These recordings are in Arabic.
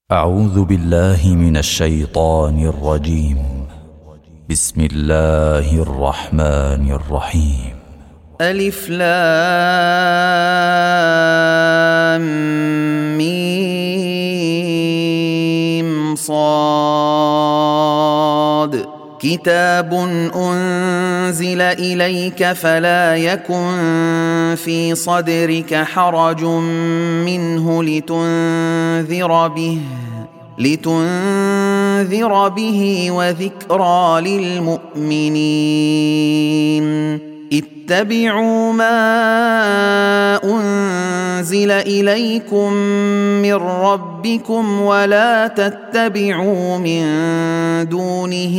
أعوذ بالله من الشيطان الرجيم. بسم الله الرحمن الرحيم. ألف لام ميم صاد. كتاب أنزل إليك فلا يكن في صدرك حرج منه لتنذر به وذكرى للمؤمنين. اتبعوا ما أنزل إليكم من ربكم ولا تتبعوا من دونه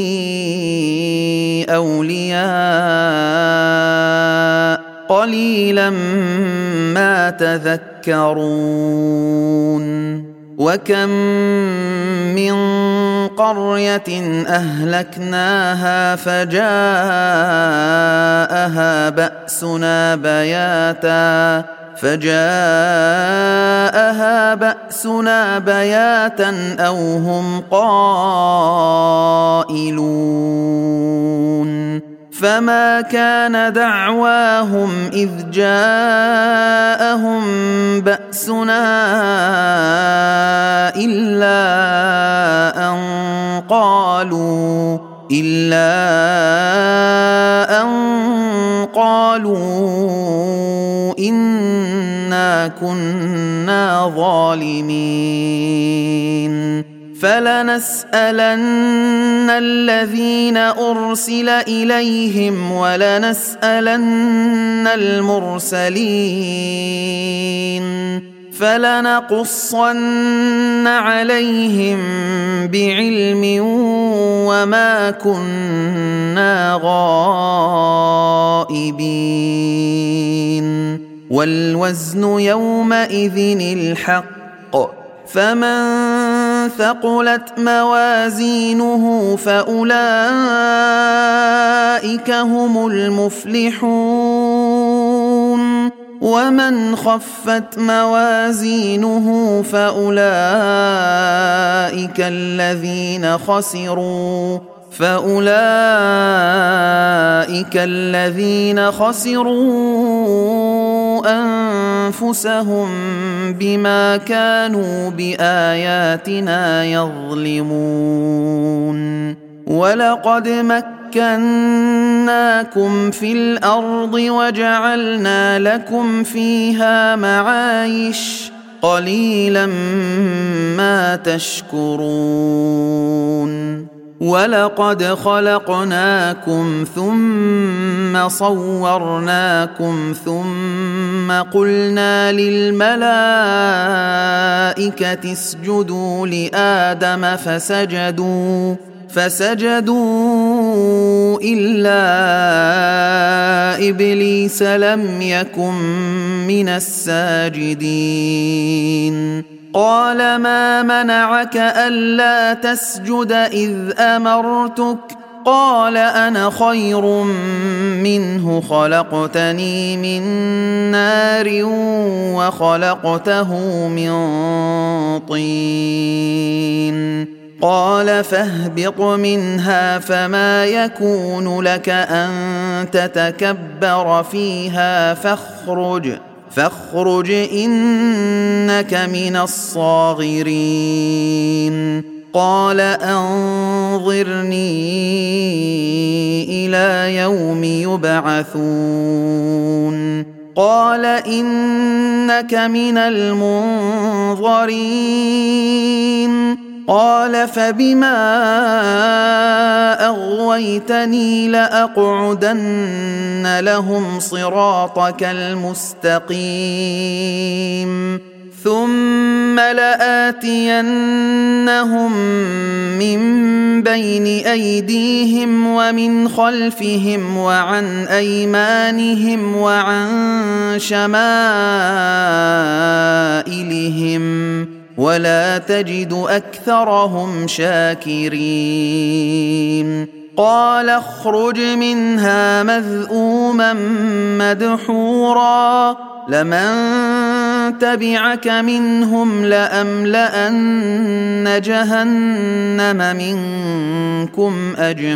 أولياء قليلا ما تذكرون. وكم من قرية أهلكناها فجاءها بأسنا بياتا أو هم قائلون. فما كان دعواهم إذ جاءهم بأسنا إلا أن قالوا إنا كنا ظالمين. فلنسألن الذين أرسل إليهم ولنسألن المرسلين. فلنقصن عليهم بعلم وما كنا غائبين. والوزن يومئذ الحق. فمن ثقلت موازينه فأولئك هم المفلحون. ومن خفت موازينه فأولئك الذين خسروا أنفسهم بما كانوا بآياتنا يظلمون. ولقد مكناكم في الأرض وجعلنا لكم فيها معايش قليلا ما تشكرون. ولقد خلقناكم ثم صورناكم ثم قلنا للملائكة اسجدوا لآدم فسجدوا إلا إبليس لم يكن من الساجدين. قال ما منعك ألا تسجد إذ أمرتك؟ قال أنا خير منه خلقتني من نار وخلقته من طين. قال فاهبط منها فما يكون لك أن تتكبر فيها فاخرج إنك من الصاغرين. قال أنظرني إلى يوم يبعثون. قال إنك من المنظرين. قال فبما أغويتني لأقعدن لهم صراطك المستقيم ثم لآتينهم من بين أيديهم ومن خلفهم وعن أيمانهم وعن شمائلهم ولا تجد أكثرهم شاكرين. قال اخرج منها مذءوما مدحورا لمن تبعك منهم لأملأن جهنم منكم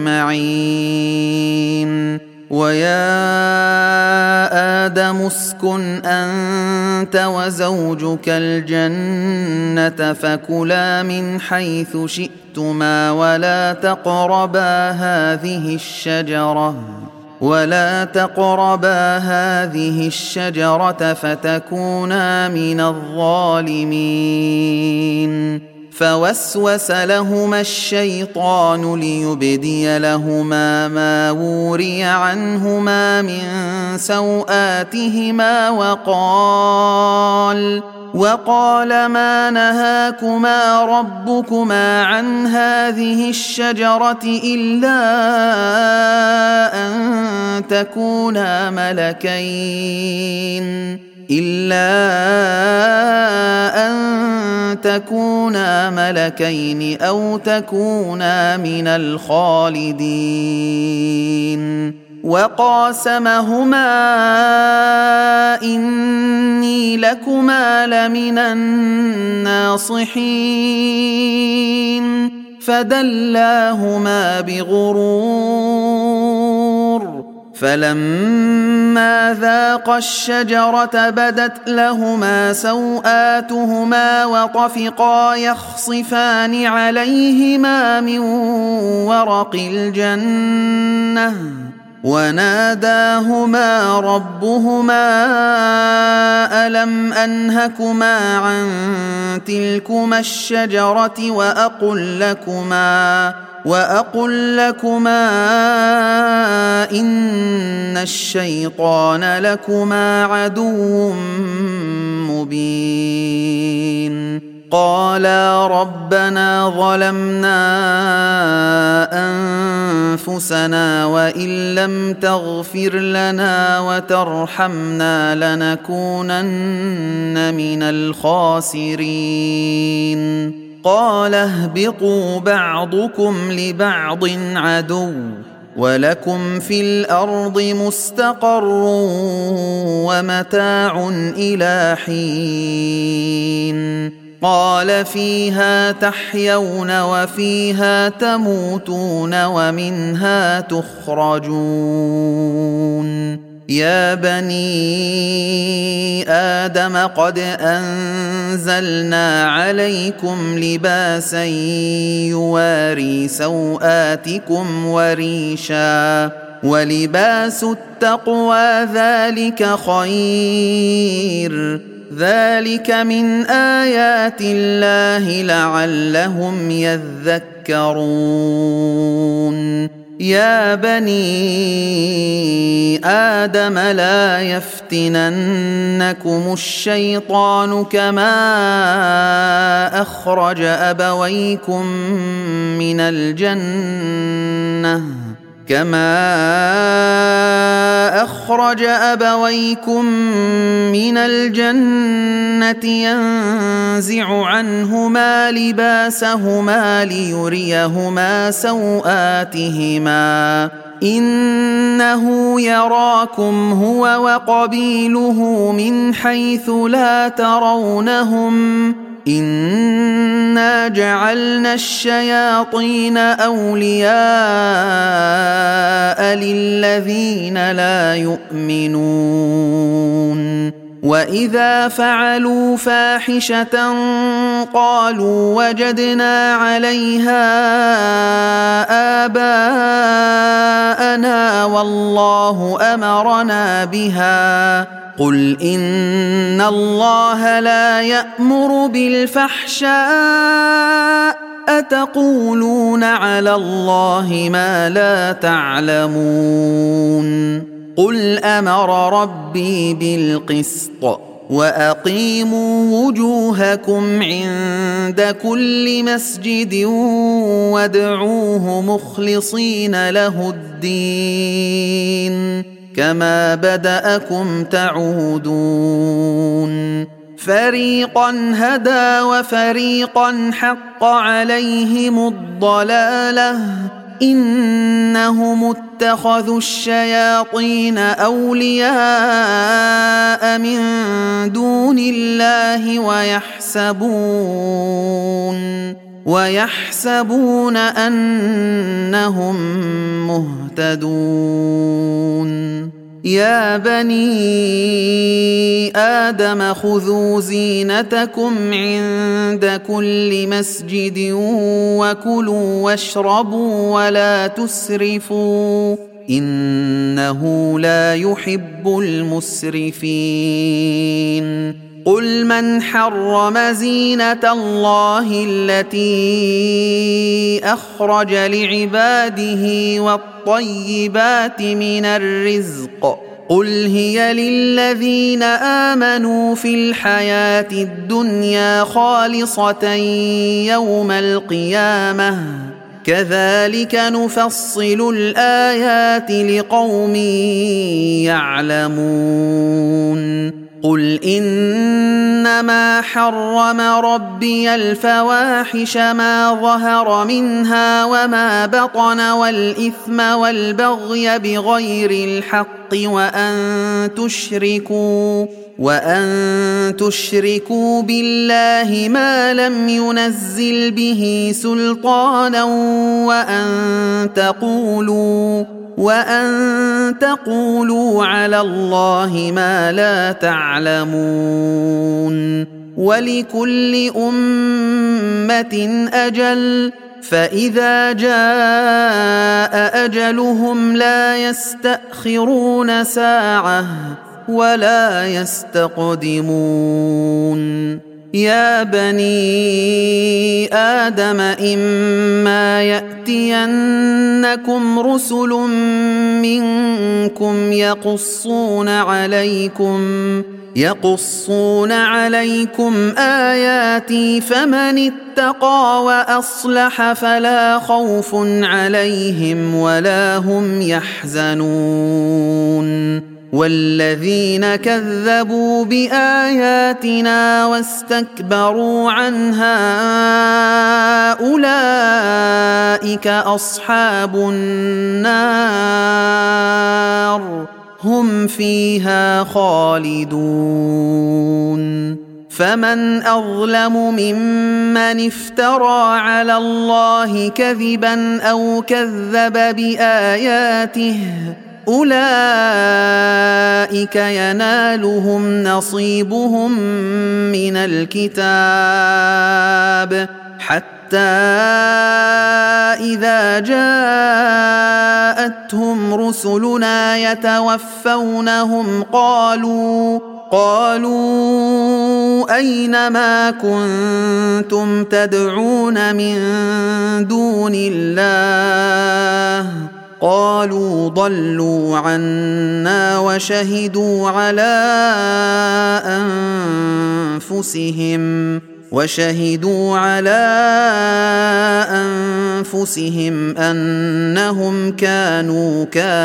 أجمعين ويا آدم اسكن أنت وزوجك الجنة فكلا من حيث شئتما ولا تقربا هذه الشجرة فتكونا من الظالمين فوسوس لهما الشيطان ليبدي لهما ما وري عنهما من سوآتهما وقال ما نهاكما ربكما عن هذه الشجرة إلا أن تكونا ملكين أو تكونا من الخالدين وقاسمهما إني لكما لمن الناصحين فدلاهما بغرور فلما ذاقا الشجرة بدت لهما سوآتهما وطفقا يخصفان عليهما من ورق الجنة وناداهما ربهما ألم أنهكما عن تلكما الشجرة وأقل لكما إن الشيطان لكما عدو مبين قالا ربنا ظلمنا أنفسنا وإن لم تغفر لنا وترحمنا لنكونن من الخاسرين قال اهبطوا بعضكم لبعض عدو ولكم في الأرض مستقر ومتاع إلى حين قال فيها تحيون وفيها تموتون ومنها تخرجون يا بني آدم قد أنزلنا عليكم لباسا يواري سوآتكم وريشا ولباس التقوى ذلك خير ذلك من آيات الله لعلهم يذكرون يا بني آدم لا يفتننكم الشيطان كما أخرج أبويكم من الجنة ينزع عنهما لباسهما ليريهما سوآتهما إنه يراكم هو وقبيله من حيث لا ترونهم إنا جعلنا الشياطين أولياء للذين لا يؤمنون وإذا فعلوا فاحشة قالوا وجدنا عليها آباءنا والله أمرنا بها قل إن الله لا يأمر بالفحشاء أتقولون على الله ما لا تعلمون قل أمر ربي بالقسط وأقيموا وجوهكم عند كل مسجد وادعوه مخلصين له الدين كما بدأكم تعودون فريقا هدى وفريقا حق عليهم الضلالة إنهم اتخذوا الشياطين أولياء من دون الله ويحسبون أنهم مهتدون. يا بني آدم خذوا زينتكم عند كل مسجد وكلوا واشربوا ولا تسرفوا إنه لا يحب المسرفين. قل من حرم زينة الله التي أخرج لعباده والطيبات من الرزق قل هي للذين آمنوا في الحياة الدنيا خالصة يوم القيامة كذلك نفصل الآيات لقوم يعلمون. قل إنما حرم ربي الفواحش ما ظهر منها وما بطن والإثم والبغي بغير الحق وأن تشركوا بالله ما لم ينزل به سلطانا وأن تقولوا على الله ما لا تعلمون. ولكل أمة أجل فإذا جاء أجلهم لا يستأخرون ساعة ولا يستقدمون. يا بني آدم إما يأتينكم رسل منكم يقصون عليكم آياتي فمن اتقى وأصلح فلا خوف عليهم ولا هم يحزنون. والذين كذبوا بآياتنا واستكبروا عنها أولئك أصحاب النار هم فيها خالدون. فمن أظلم ممن افترى على الله كذبا أو كذب بآياته أولئك ينالهم نصيبهم من الكتاب حتى إذا جاءتهم رسلنا يتوفونهم قالوا أين ما كنتم تدعون من دون الله قالوا ضلوا عنا وشهدوا على أنفسهم أنهم كانوا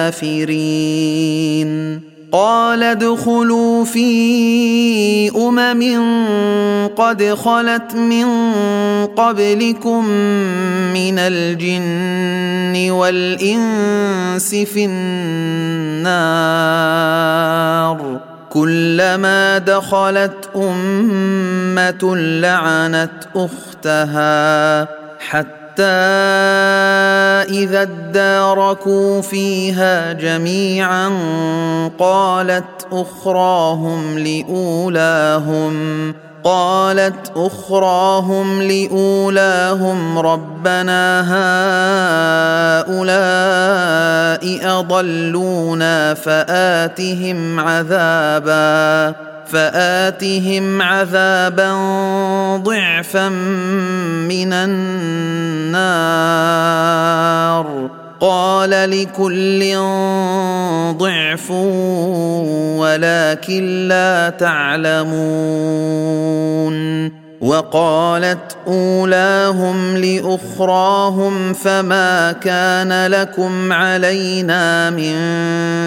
كافرين. قال ادخلوا في قد خلت من قبلكم من الجن والإنس في النار كلما دخلت أمة لعنت أختها حتى إذا اداركوا فيها جميعا قالت أخراهم لأولاهم ربنا هؤلاء أضلونا فآتهم عذابا ضعفا من النار قال لكل ضعف ولكن لا تعلمون. وقالت أولاهم لأخراهم فما كان لكم علينا من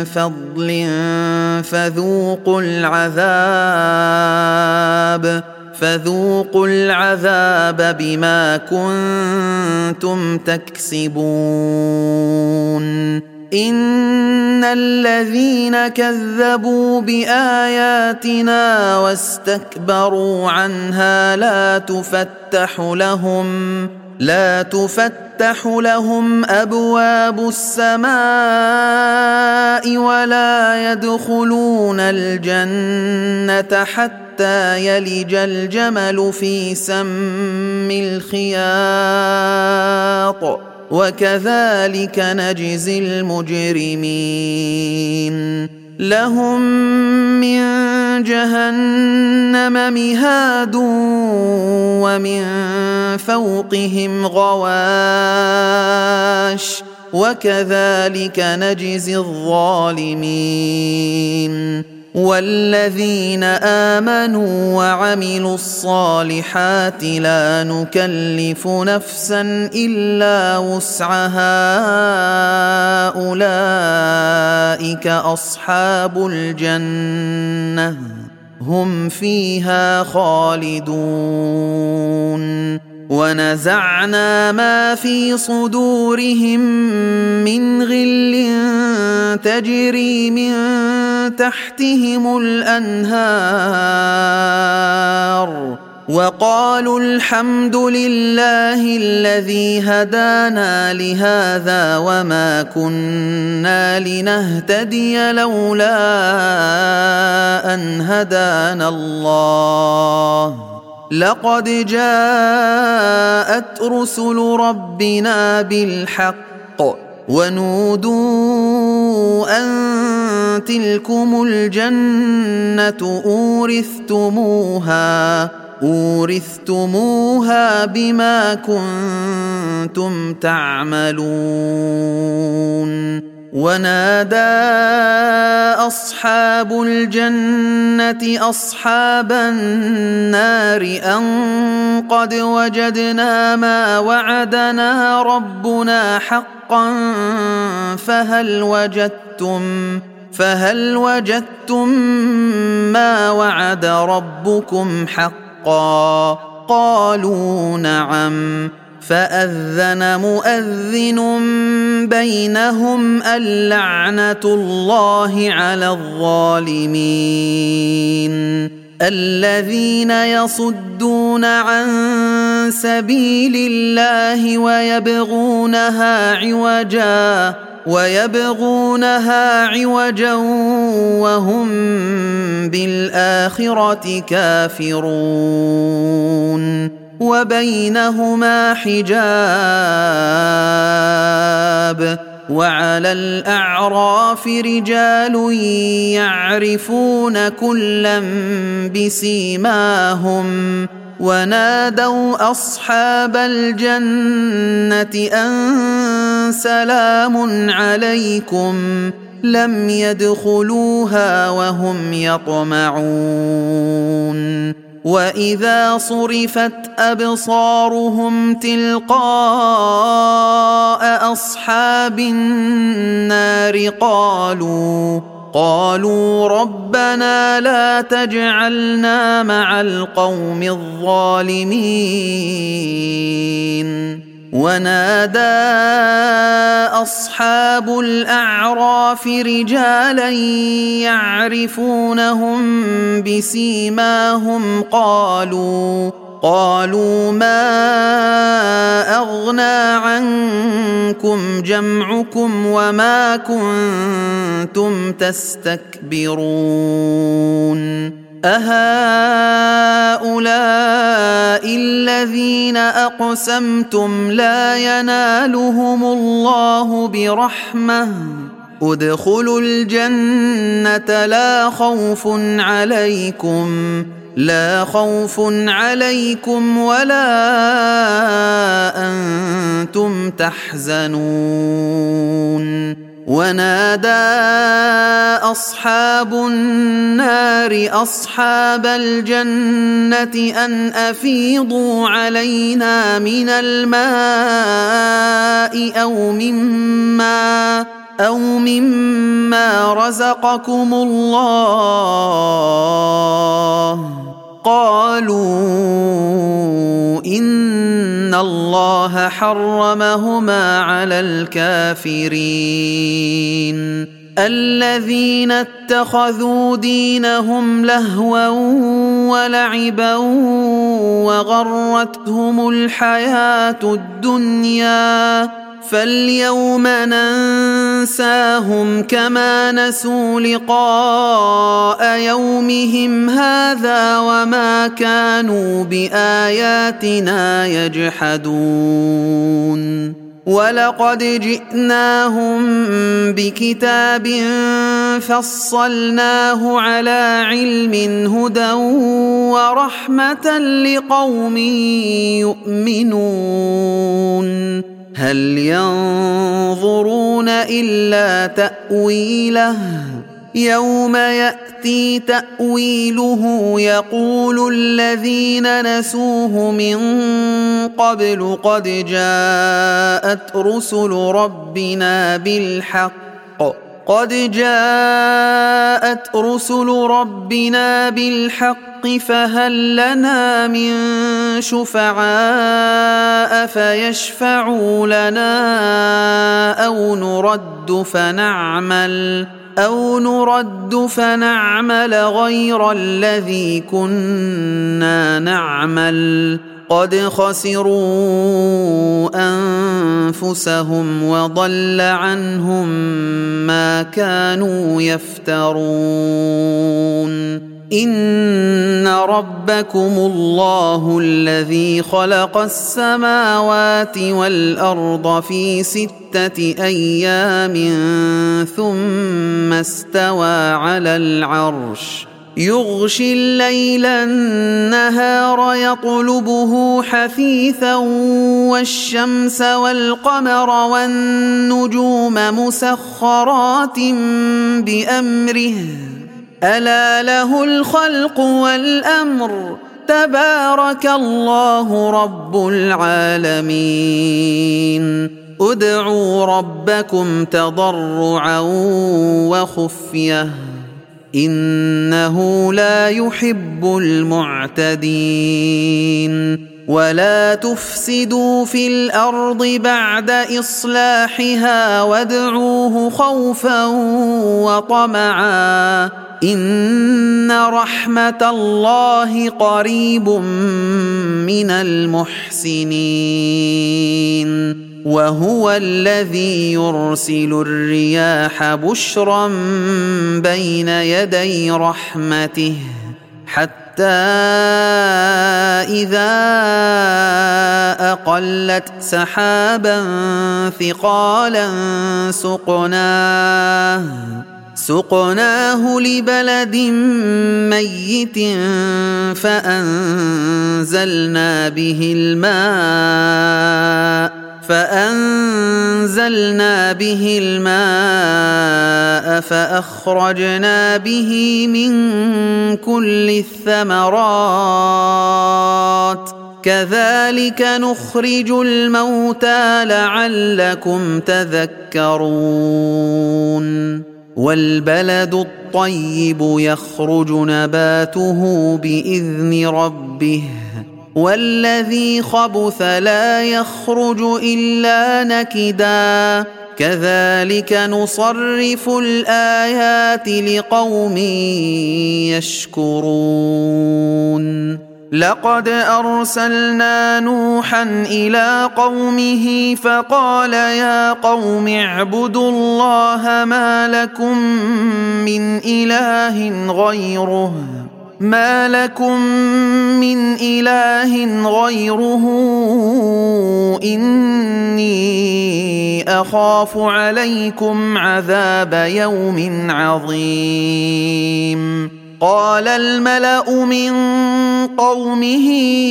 فضل فذوقوا العذاب بما كنتم تكسبون إن الذين كذبوا بآياتنا واستكبروا عنها لا تفتح لهم أبواب السماء ولا يدخلون الجنة حتى يلج الجمل في سم الخياط وكذلك نجزي المجرمين لهم من جهنم مهاد ومن فوقهم غواش وكذلك نجزي الظالمين والذين آمنوا وعملوا الصالحات لا نكلف نفسا إلا وسعها أولئك أصحاب الجنة هم فيها خالدون ونزعنا ما في صدورهم من غل تجري من تحتهم الأنهار وقالوا الحمد لله الذي هدانا لهذا وما كنا لنهتدي لولا أن هدانا الله لقد جاءت رسل ربنا بالحق ونودوا أن تلكم الجنة أورثتموها بما كنتم تعملون ونادى أصحاب الجنة أصحاب النار أن قد وجدنا ما وعدنا ربنا حقا فهل وجدتم ما وعد ربكم حقا قالوا نعم فأذن مؤذن بينهم اللعنة الله على الظالمين الذين يصدون عن سبيل الله ويبغونها عوجا وهم بالآخرة كافرون وبينهما حجاب وعلى الأعراف رجال يعرفون كلا بسيماهم ونادوا أصحاب الجنة أن سلام عليكم لم يدخلوها وهم يطمعون وإذا صرفت أبصارهم تلقاء أصحاب النار قالوا ربنا لا تجعلنا مع القوم الظالمين ونادى أصحاب الأعراف رجالا يعرفونهم بسيماهم قالوا ما أغنى عنكم جمعكم وما كنتم تستكبرون أهؤلاء الذين أقسمتم لا ينالهم الله برحمة ادخلوا الجنة لا خوف عليكم ولا أنتم تحزنون ونادى أصحاب النار أصحاب الجنة أن أفيضوا علينا من الماء أو مما رزقكم الله قالوا إن الله حرمهما على الكافرين الذين اتخذوا دينهم لهوا ولعبا وغرتهم الحياة الدنيا فاليوم ننساهم كما نسوا لقاء يومهم هذا وما كانوا بآياتنا يجحدون ولقد جئناهم بكتاب فصلناه على علم هدى ورحمة لقوم يؤمنون هل ينظرون إلا تأويله يوم يأتي تأويله يقول الذين نسوه من قبل قد جاءت رسل ربنا بالحق فهل لنا من شفعاء فيشفعوا لنا أو نرد فنعمل غير الذي كنا نعمل قد خسروا أنفسهم وضل عنهم ما كانوا يفترون إن ربكم الله الذي خلق السماوات والأرض في 6 أيام ثم استوى على العرش يغشي الليل النهار يطلبه حثيثا والشمس والقمر والنجوم مسخرات بأمره ألا له الخلق والأمر تبارك الله رب العالمين ادعوا ربكم تضرعا وخفية إنه لا يحب المعتدين ولا تفسدوا في الأرض بعد إصلاحها وادعوه خوفا وطمعا إن رحمة الله قريب من المحسنين وهو الذي يرسل الرياح بشرا بين يدي رحمته حتى إذا أقلت سحابا ثقالا سقناه لبلد ميت فأنزلنا به الماء فأخرجنا به من كل الثمرات كذلك نخرج الموتى لعلكم تذكرون والبلد الطيب يخرج نباته بإذن ربه والذي خبث لا يخرج إلا نكدا كذلك نصرف الآيات لقوم يشكرون لقد أرسلنا نوحا إلى قومه فقال يا قوم اعبدوا الله ما لكم من إله غيره إني أخاف عليكم عذاب يوم عظيم قال الملأ من قومه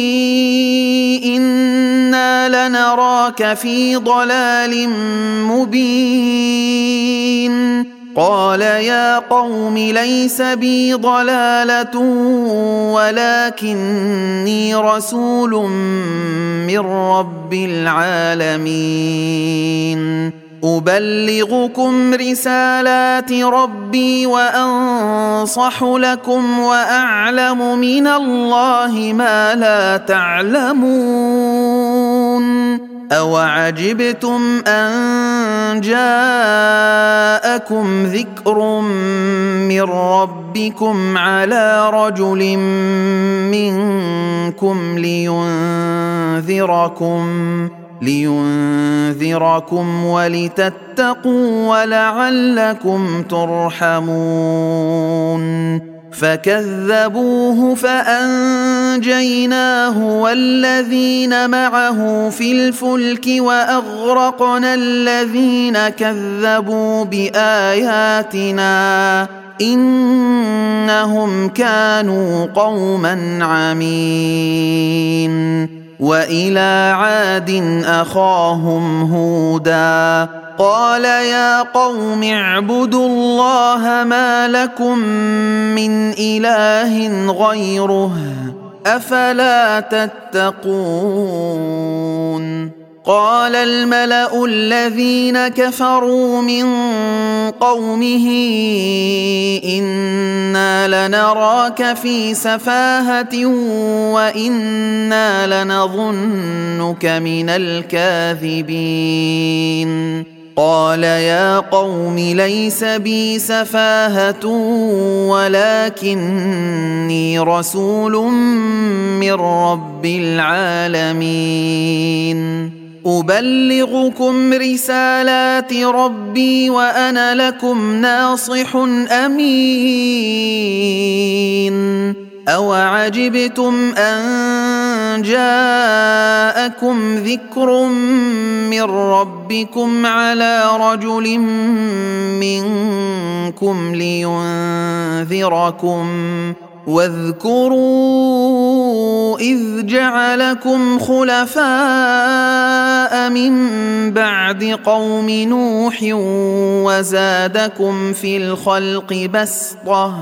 إنا لنراك في ضلال مبين قال يا قوم ليس بي ضلالة ولكني رسول من رب العالمين أبلغكم رسالات ربي وأنصح لكم وأعلم من الله ما لا تعلمون أوعجبتم أن جاءكم ذكر من ربكم على رجل منكم لينذركم ولتتقوا ولعلكم ترحمون فكذبوه فأنجيناه والذين معه في الفلك وأغرقنا الذين كذبوا بآياتنا إنهم كانوا قوما عمين وإلى عاد أخاهم هودا قال يا قوم اعبدوا الله ما لكم من إله غيره أفلا تتقون قال الملأ الذين كفروا من قومه إنا لنراك في سفاهة وإنا لنظنك من الكاذبين قال يا قوم ليس بي سفاهة ولكني رسول من رب العالمين أبلغكم رسالات ربي وأنا لكم ناصح أمين أوعجبتم أن جاءكم ذكر من ربكم على رجل منكم لينذركم واذكروا إذ جعلكم خلفاء من بعد قوم نوح وزادكم في الخلق بسطة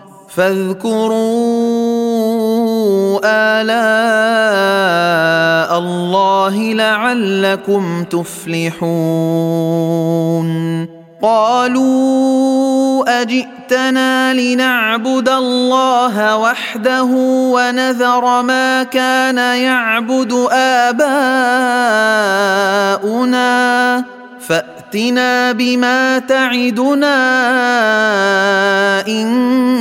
فاذكروا آلاء الله لعلكم تفلحون قالوا أجئتنا لنعبد الله وحده ونذر ما كان يعبد آباؤنا فأتنا بما تعدنا إن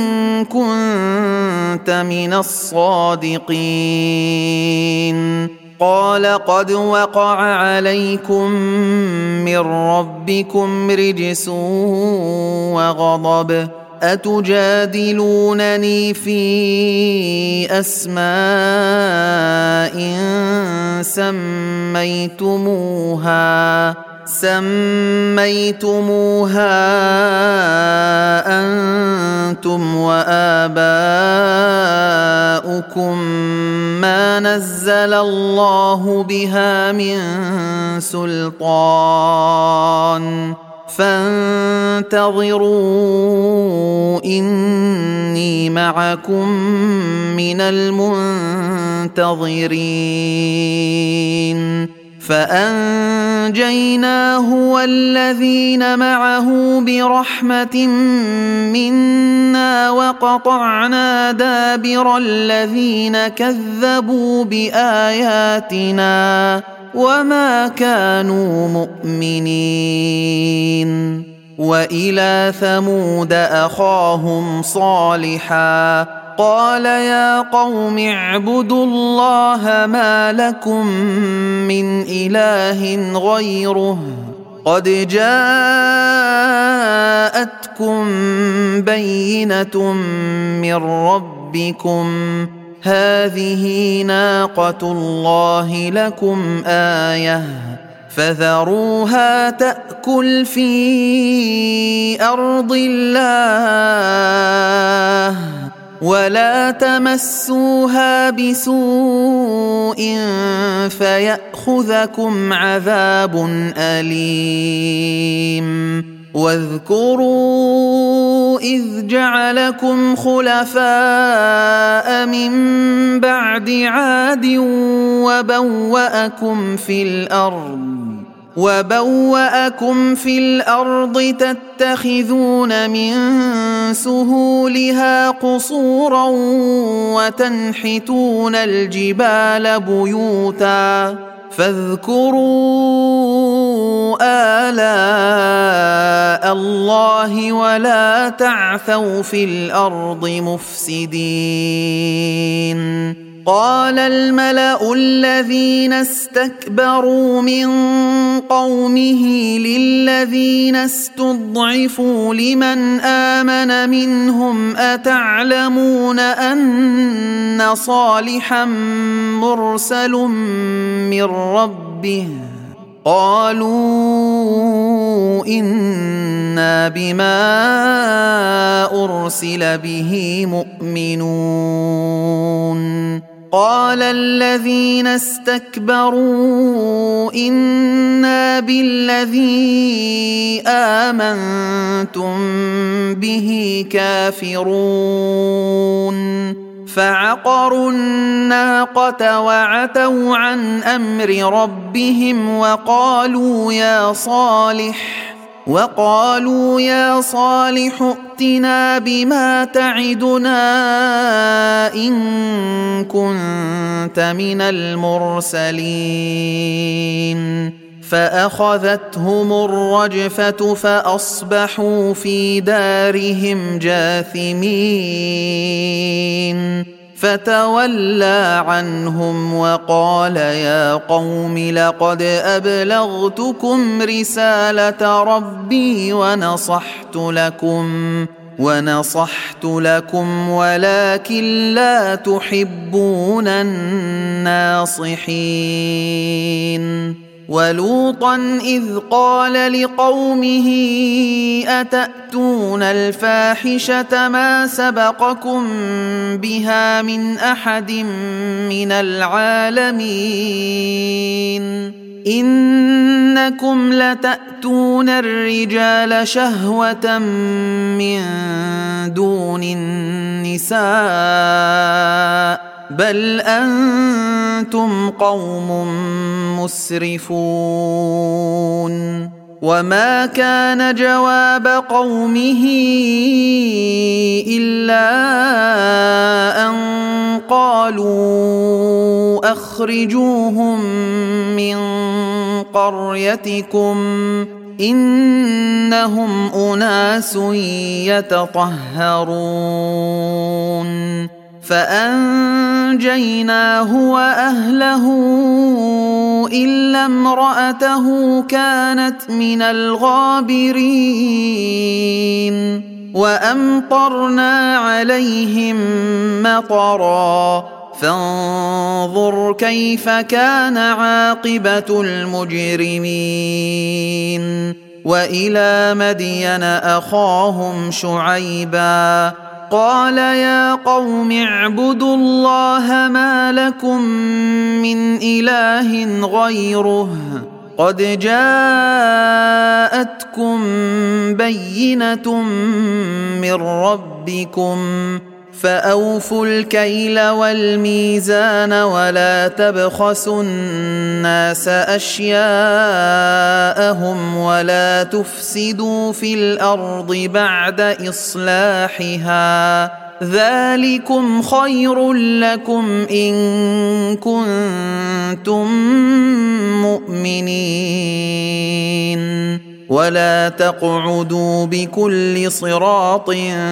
كنت من الصادقين قال قد وقع عليكم من ربكم رجس وغضب أتجادلونني في أسماء سميتموها أنتم وآباؤكم ما نزل الله بها من سلطان فانتظروا إني معكم من المنتظرين فأنجيناه والذين معه برحمة منا وقطعنا دابر الذين كذبوا بآياتنا وما كانوا مؤمنين وإلى ثمود أخاهم صالحا قال يا قوم اعبدوا الله ما لكم من إله غيره قد جاءتكم بينة من ربكم هذه ناقة الله لكم آية فذروها تأكل في أرض الله ولا تمسوها بسوء فيأخذكم عذاب أليم واذكروا إذ جعلكم خلفاء من بعد عاد وبوأكم في الأرض وبوأكم في الأرض تتخذون من سهولها قصورا وتنحتون الجبال بيوتا فاذكروا آلاء الله ولا تعثوا في الأرض مفسدين. قال الملأ الذين استكبروا من قومه للذين استضعفوا لمن آمن منهم أتعلمون أن صالحا مرسل من ربه قالوا إنا بما أرسل به مؤمنون. قال الذين استكبروا إنا بالذي آمنتم به كافرون. فعقروا الناقة وعتوا عن أمر ربهم وقالوا يا صالح ائتنا بما تعدنا إن كنت من المرسلين. فأخذتهم الرجفة فأصبحوا في دارهم جاثمين. فتولى عنهم وقال يا قوم لقد أبلغتكم رسالة ربي ونصحت لكم ولكن لا تحبون الناصحين. ولوطا إذ قال لقومه أتأتون الفاحشة ما سبقكم بها من أحد من العالمين إنكم لتأتون الرجال شهوة من دون النساء بل أنتم قوم مسرفون. وما كان جواب قومه إلا أن قالوا أخرجوهم من قريتكم إنهم أناس يتطهرون. فأنجيناه وأهله إلا امرأته كانت من الغابرين. وأمطرنا عليهم مطرا فانظر كيف كان عاقبة المجرمين. وإلى مدين أخاهم شعيبا قال يا قوم اعبدوا الله ما لكم من إله غيره قد جاءتكم بينة من ربكم فأوفوا الكيل والميزان ولا تبخسوا الناس أشياءهم ولا تفسدوا في الأرض بعد إصلاحها ذلكم خير لكم إن كنتم مؤمنين. ولا تقعدوا بكل صراط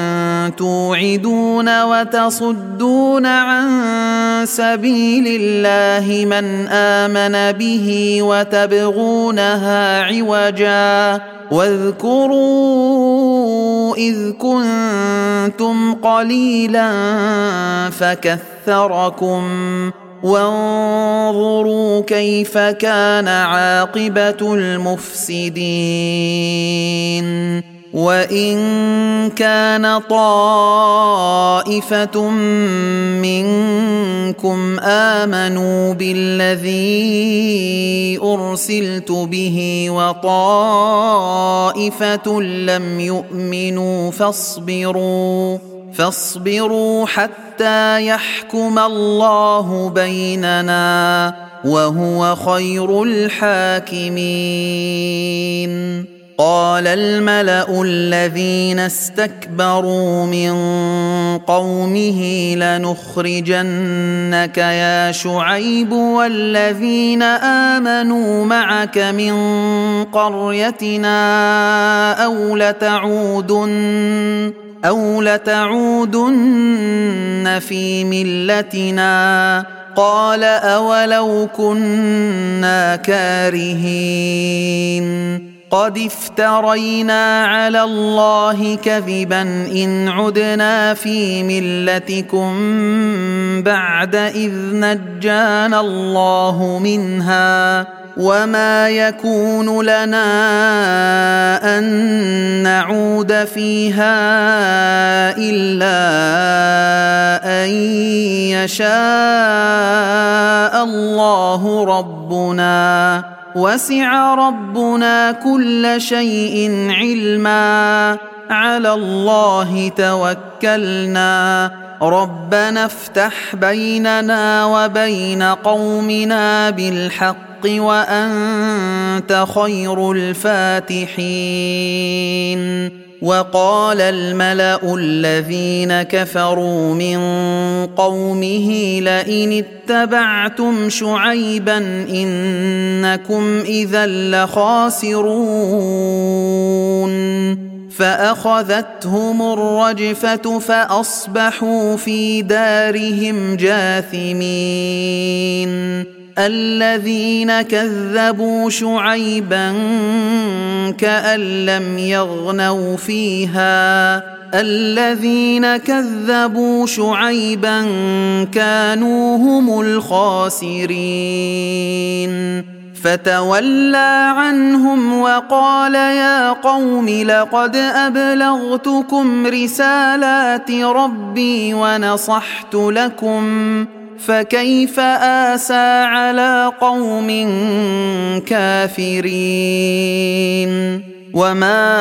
توعدون وتصدون عن سبيل الله من آمن به وتبغونها عوجا واذكروا إذ كنتم قليلا فكثركم وانظروا كيف كان عاقبة المفسدين. وإن كان طائفة منكم آمنوا بالذي أرسلت به وطائفة لم يؤمنوا فاصبروا حتى يحكم الله بيننا وهو خير الحاكمين. قال الملأ الذين استكبروا من قومه لنخرجنك يا شعيب والذين آمنوا معك من قريتنا أو لتعودن في ملتنا. قال أولو كنا كارهين قد افترينا على الله كذبا إن عدنا في ملتكم بعد إذ نجانا الله منها وما يكون لنا أن نعود فيها إلا أن يشاء الله ربنا وسع ربنا كل شيء علما على الله توكلنا ربنا افتح بيننا وبين قومنا بالحق وأنت خير الفاتحين. وقال الملأ الذين كفروا من قومه لئن اتبعتم شعيبا إنكم إذا لخاسرون فأخذتهم الرجفة فأصبحوا في دارهم جاثمين. الذين كذبوا شعيبا كأن لم يغنوا فيها الذين كذبوا شعيبا كانوا هم الخاسرين. فتولى عنهم وقال يا قوم لقد أبلغتكم رسالات ربي ونصحت لكم فكيف آسى على قوم كافرين. وما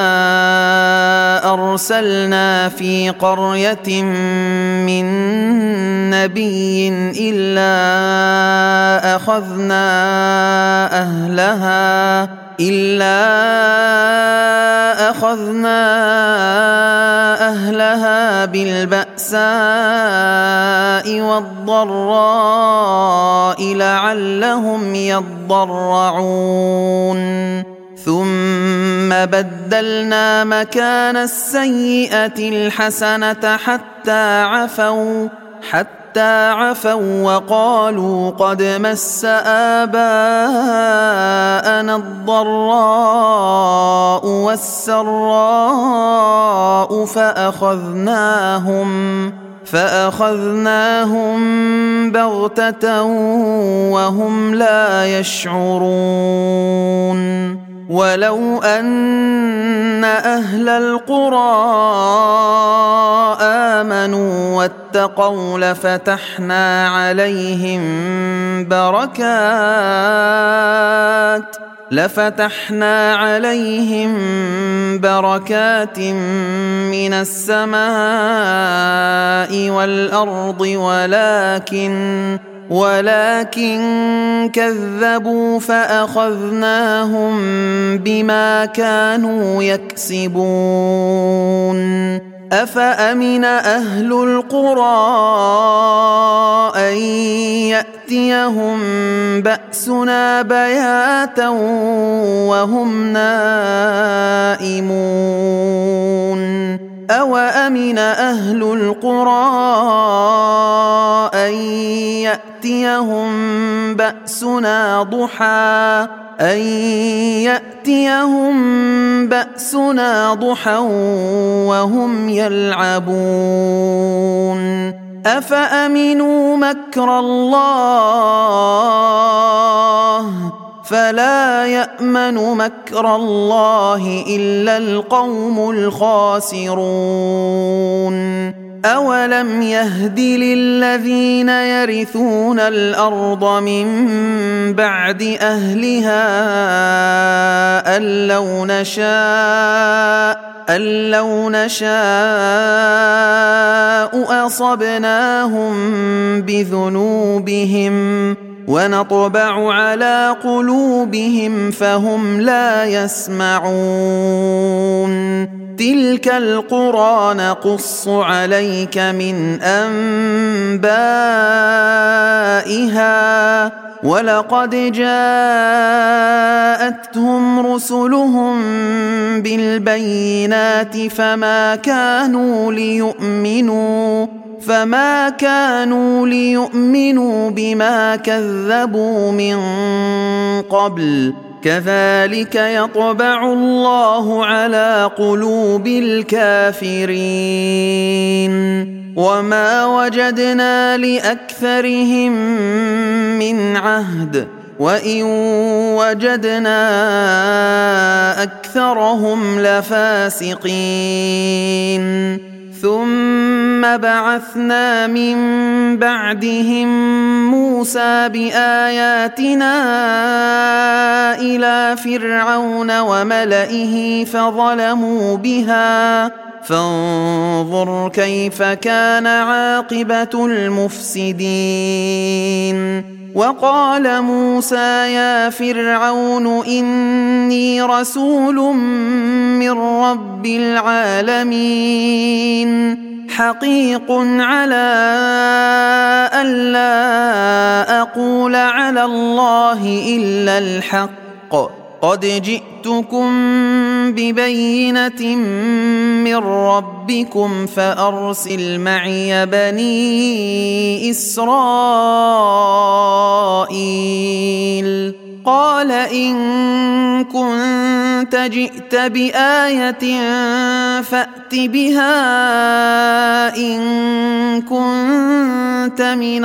أرسلنا في قرية من نبي إلا أخذنا أهلها بالبأساء والضراء لعلهم يضرعون ثم بدلنا مكان السيئة الحسنة حتى عفوا وقالوا قد مس آباءنا الضراء والسراء فأخذناهم بغتة وهم لا يشعرون. ولو أن أهل القرى آمنوا واتقوا لفتحنا عليهم بركات من السماء والأرض ولكن كذبوا فأخذناهم بما كانوا يكسبون. أفأمن أهل القرى أن يأتيهم بأسنا بياتا وهم نائمون. أوأمن أهل القرى أن يأتيهم بأسنا ضحى وهم يلعبون. أفأمنوا مكر الله فلا يأمن مكر الله إلا القوم الخاسرون. أولم يهد للذين يرثون الأرض من بعد أهلها أن لو نشاء أصبناهم بذنوبهم ونطبع على قلوبهم فهم لا يسمعون تلك القرى نقص عليك من أنبائها ولقد جاءتهم رسلهم بالبينات فما كانوا ليؤمنوا بما كذبوا من قبل كذلك يطبع الله على قلوب الكافرين وما وجدنا لأكثرهم من عهد وإن وجدنا أكثرهم لفاسقين ثم بعثنا من بعدهم موسى بآياتنا إلى فرعون وملئه فظلموا بها فانظر كيف كان عاقبة المفسدين وقال موسى يا فرعون إني رسول من رب العالمين حقيق على ألا أقول على الله إلا الحق قد جئتكم ببينة من ربكم فأرسل معي بني إسرائيل قال إن كنت جئت بآية فأت بها إن كنت من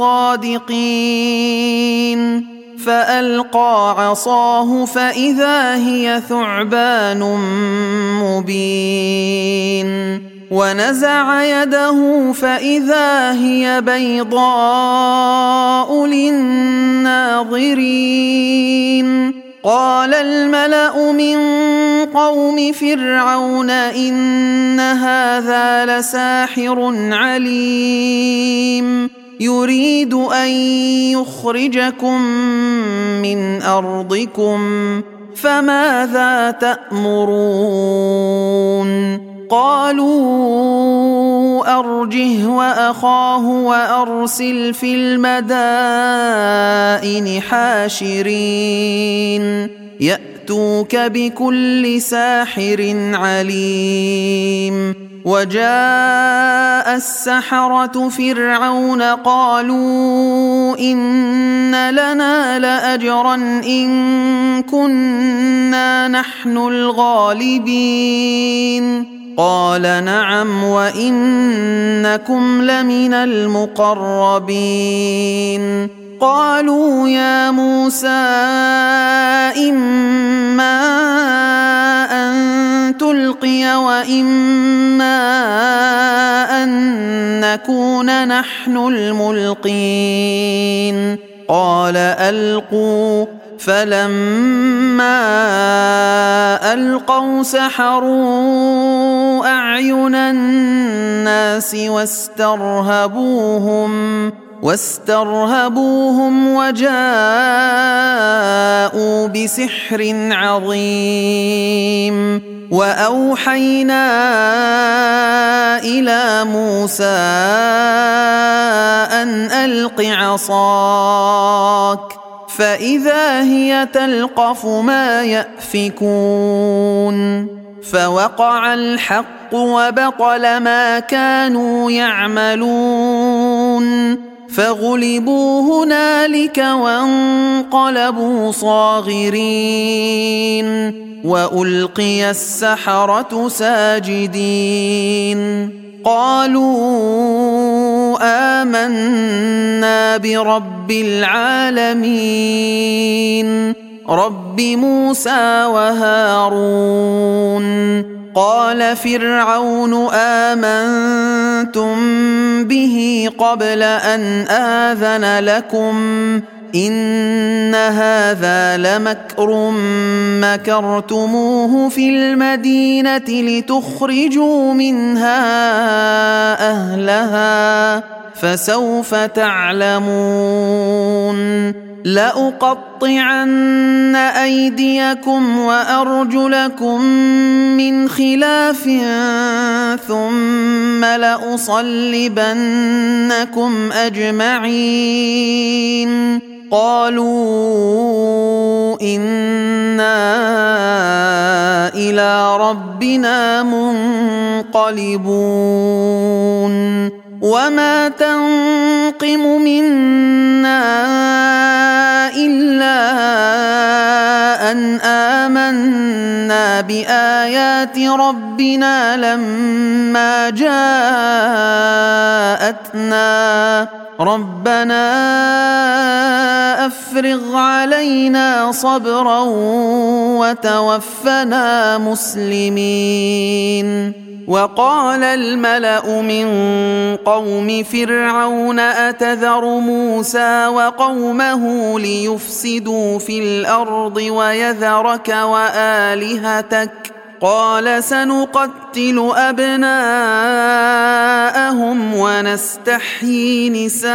الصادقين فألقى عصاه فإذا هي ثعبان مبين ونزع يده فإذا هي بيضاء للناظرين قال الملأ من قوم فرعون إن هذا لساحر عليم يريد أن يخرجكم من أرضكم فماذا تأمرون قالوا أرجه وأخاه وأرسل في المدائن حاشرين يأتوك بكل ساحر عليم وجاء السحرة فرعون قالوا إن لنا لأجرا إن كنا نحن الغالبين قال نعم وإنكم لمن المقربين قالوا يا موسى إما أن تلقي وإما أن نكون نحن الملقين قال ألقوا فلما ألقوا سحروا أعين الناس واسترهبوهم وجاءوا بسحر عظيم وأوحينا إلى موسى أن ألق عصاك فإذا هي تلقف ما يأفكون فوقع الحق وبطل ما كانوا يعملون فغلبوا هنالك وانقلبوا صاغرين وألقي السحرة ساجدين قالوا آمنا برب العالمين رب موسى وهارون قال فرعون آمنتم به قبل أن آذن لكم إن هذا لمكر مكرتموه في المدينة لتخرجوا منها أهلها فسوف تعلمون لأقطعن أيديكم وأرجلكم من خلاف ثم لأصلبنكم أجمعين قالوا إنا إلى ربنا منقلبون وما تنقم منا إلا أن آمنا بآيات ربنا لما جاءتنا ربنا أفرغ علينا صبرا وتوفنا مسلمين وقال الملأ من قوم فرعون أتذر موسى وقومه ليفسدوا في الأرض ويذرك وآلهتك قال سنقتل أبناءهم ونستحيي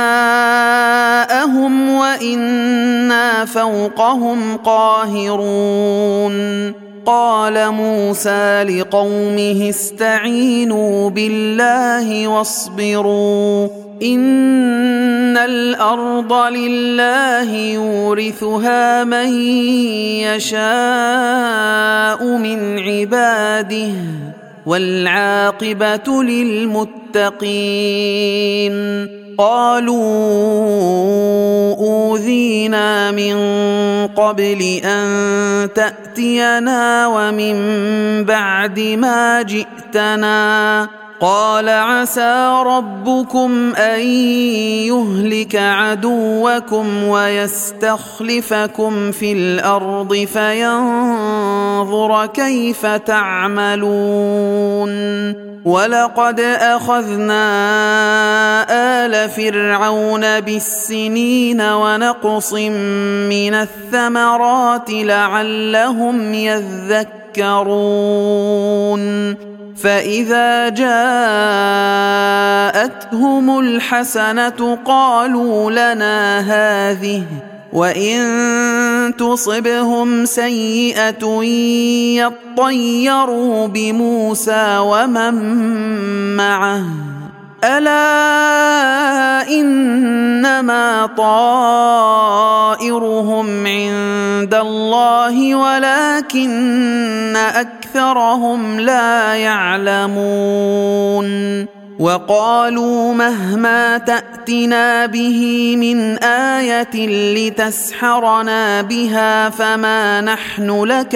نساءهم وإنا فوقهم قاهرون قال موسى لقومه استعينوا بالله واصبروا إن الأرض لله يورثها من يشاء من عباده والعاقبة للمتقين قالوا أوذينا من قبل أن تأتينا ومن بعد ما جئتنا قال عسى ربكم أن يهلك عدوكم ويستخلفكم في الأرض فينظر كيف تعملون ولقد أخذنا آل فرعون بالسنين ونقص من الثمرات لعلهم يذكرون فإذا جاءتهم الحسنة قالوا لنا هذه وإن تصبهم سيئة يطيروا بموسى ومن معه ألا إنما طائرهم عند الله ولكن أكثرهم لا يعلمون وقالوا مهما تأتنا به من آية لتسحرنا بها فما نحن لك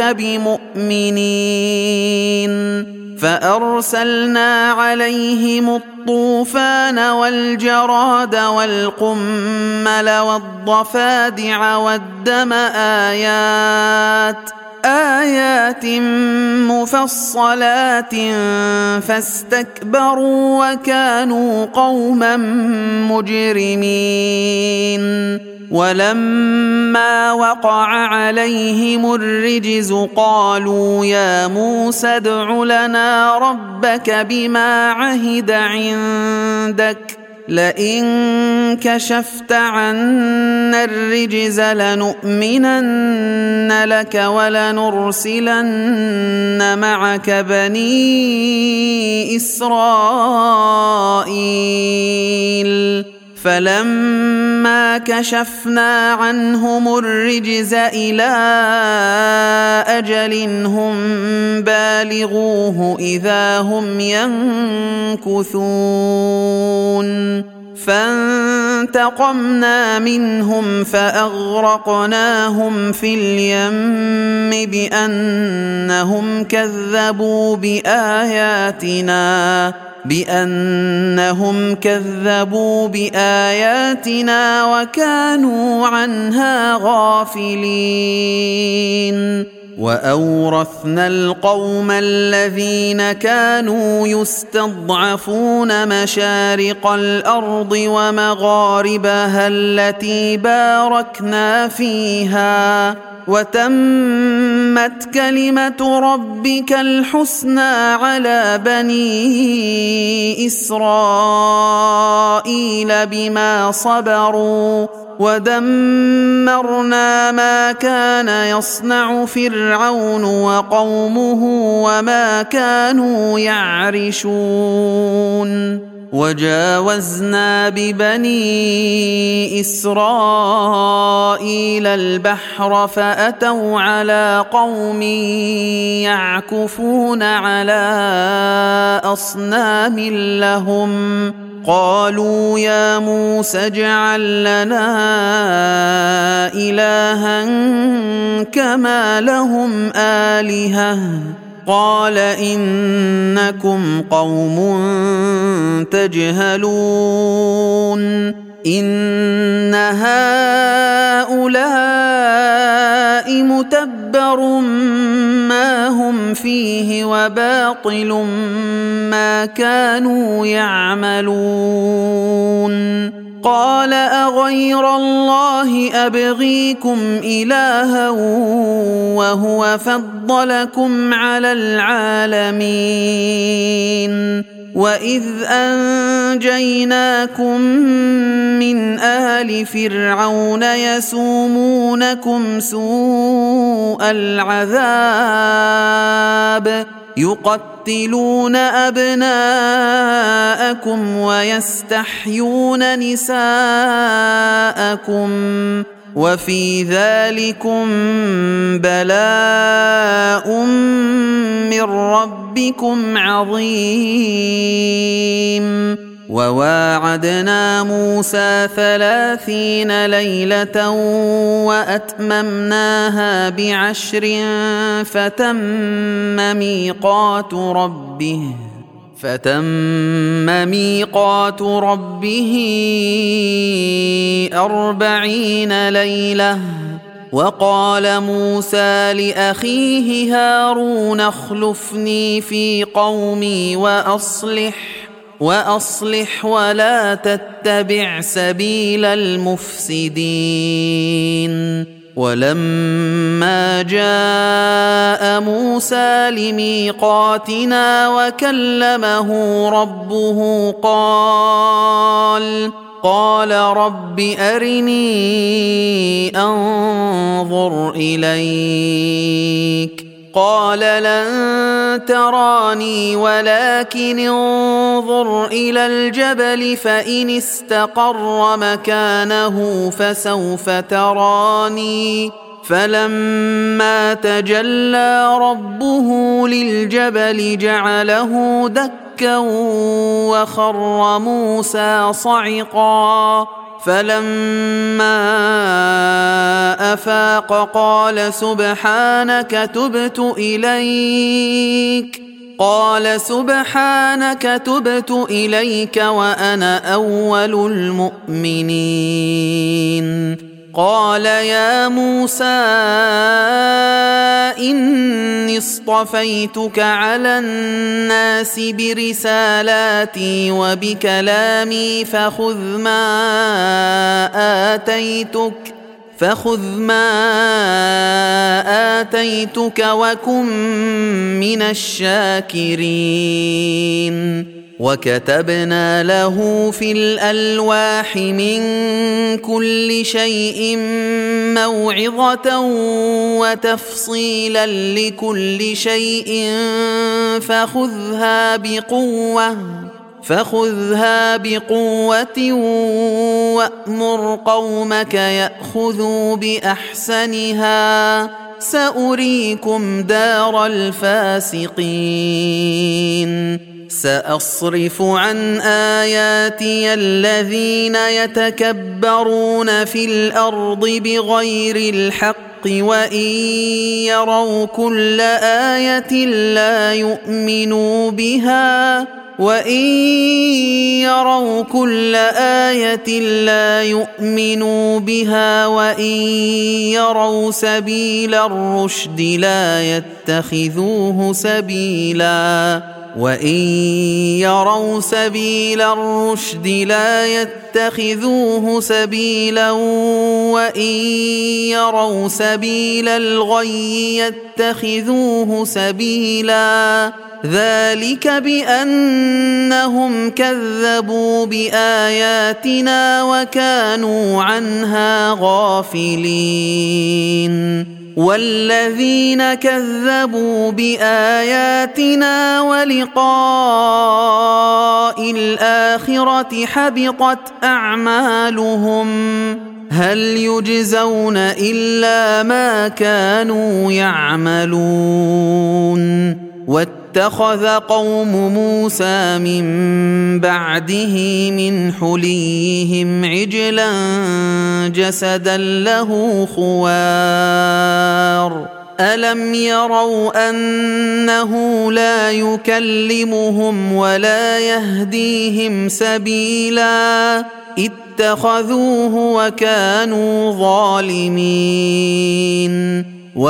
بمؤمنين فأرسلنا عليهم الطوفان والجراد والقمل والضفادع والدم آيات مفصلات فاستكبروا وكانوا قوما مجرمين ولما وقع عليهم الرجز قالوا يا موسى ادع لنا ربك بما عهد عندك لئن كشفت عنا الرجز لنؤمنن لك ولنرسلن معك بني إسرائيل فلما كشفنا عنهم الرجز إلى أجل هم بالغوه إذا هم ينكثون فانتقمنا منهم فأغرقناهم في اليم بأنهم كذبوا بآياتنا وكانوا عنها غافلين وأورثنا القوم الذين كانوا يستضعفون مشارق الأرض ومغاربها التي باركنا فيها وتمت كلمة ربك الحسنى على بني إسرائيل بما صبروا ودمرنا ما كان يصنع فرعون وقومه وما كانوا يعرشون وجاوزنا ببني إسرائيل البحر فأتوا على قوم يعكفون على أصنام لهم قالوا يا موسى اجعل لنا إلها كما لهم آلهة قال إنكم قوم تجهلون إن هؤلاء متبر ما هم فيه وباطل ما كانوا يعملون قال أغير الله أبغيكم إلها وهو فضلكم على العالمين وإذ أنجيناكم من آل فرعون يسومونكم سوء العذاب يقتلون أبناءكم ويستحيون نساءكم وفي ذلكم بلاء من ربكم عظيم وواعدنا موسى 30 ليلة وأتممناها ب10 فتم ميقات ربه 40 ليلة وقال موسى لأخيه هارون اخلفني في قومي وأصلح ولا تتبع سبيل المفسدين ولما جاء موسى لميقاتنا وكلمه ربه قال رب أرني أنظر إليك قال لن تراني ولكن انظر إلى الجبل فإن استقر مكانه فسوف تراني فلما تجلى ربه للجبل جعله دكا وخر موسى صعقا فلما أفاق قال سبحانك تبت إليك وأنا أول المؤمنين قال يا موسى إني اصطفيتك على الناس برسالاتي وبكلامي فخذ ما آتيتك وكن من الشاكرين وكتبنا له في الألواح من كل شيء موعظة وتفصيلا لكل شيء فخذها بقوة وأمر قومك يأخذوا بأحسنها سأريكم دار الفاسقين سأصرف عن آياتي الذين يتكبرون في الأرض بغير الحق وإن يروا كل آية لا يؤمنوا بها وإن يروا كل آية لا يؤمنوا بها وإن يروا سبيل الرشد لا يتخذوه سبيلا وإن يروا سبيل الرشد لا يتخذوه سبيلا وإن يروا سبيل الغي يتخذوه سبيلا ذلك بأنهم كذبوا بآياتنا وكانوا عنها غافلين والذين كذبوا بآياتنا ولقاء الآخرة حبطت أعمالهم هل يجزون إلا ما كانوا يعملون واتخذ قوم موسى من بعده من حليهم عجلا جسدا له خوار ألم يروا أنه لا يكلمهم ولا يهديهم سبيلا اتخذوه وكانوا ظالمين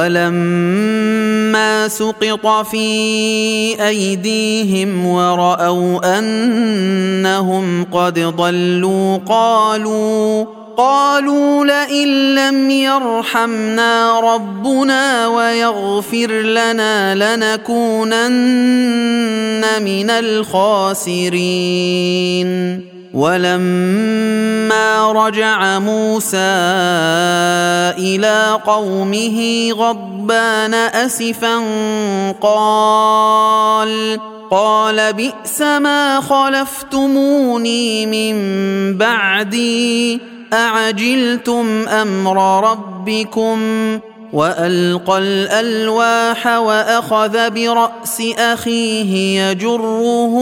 ولما سقط في أيديهم ورأوا أنهم قد ضلوا قالوا لئن لم يرحمنا ربنا ويغفر لنا لنكونن من الخاسرين ولما رجع موسى إلى قومه غضبان أسفا قال بئس ما خلفتموني من بعدي أعجلتم أمر ربكم وألقى الألواح وأخذ برأس أخيه يجره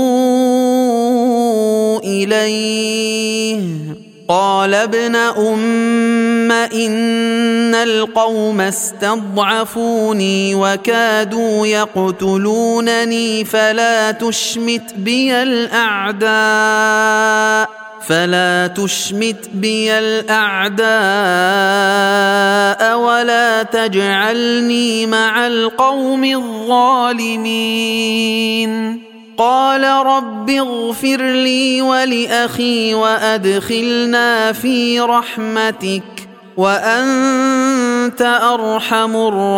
إليه قال ابن أم إن القوم استضعفوني وكادوا يقتلونني فلا تشمت بي الأعداء ولا تجعلني مع القوم الظالمين قال رب اغفر لي ولأخي وأدخلنا في رحمتك وأنت أرحم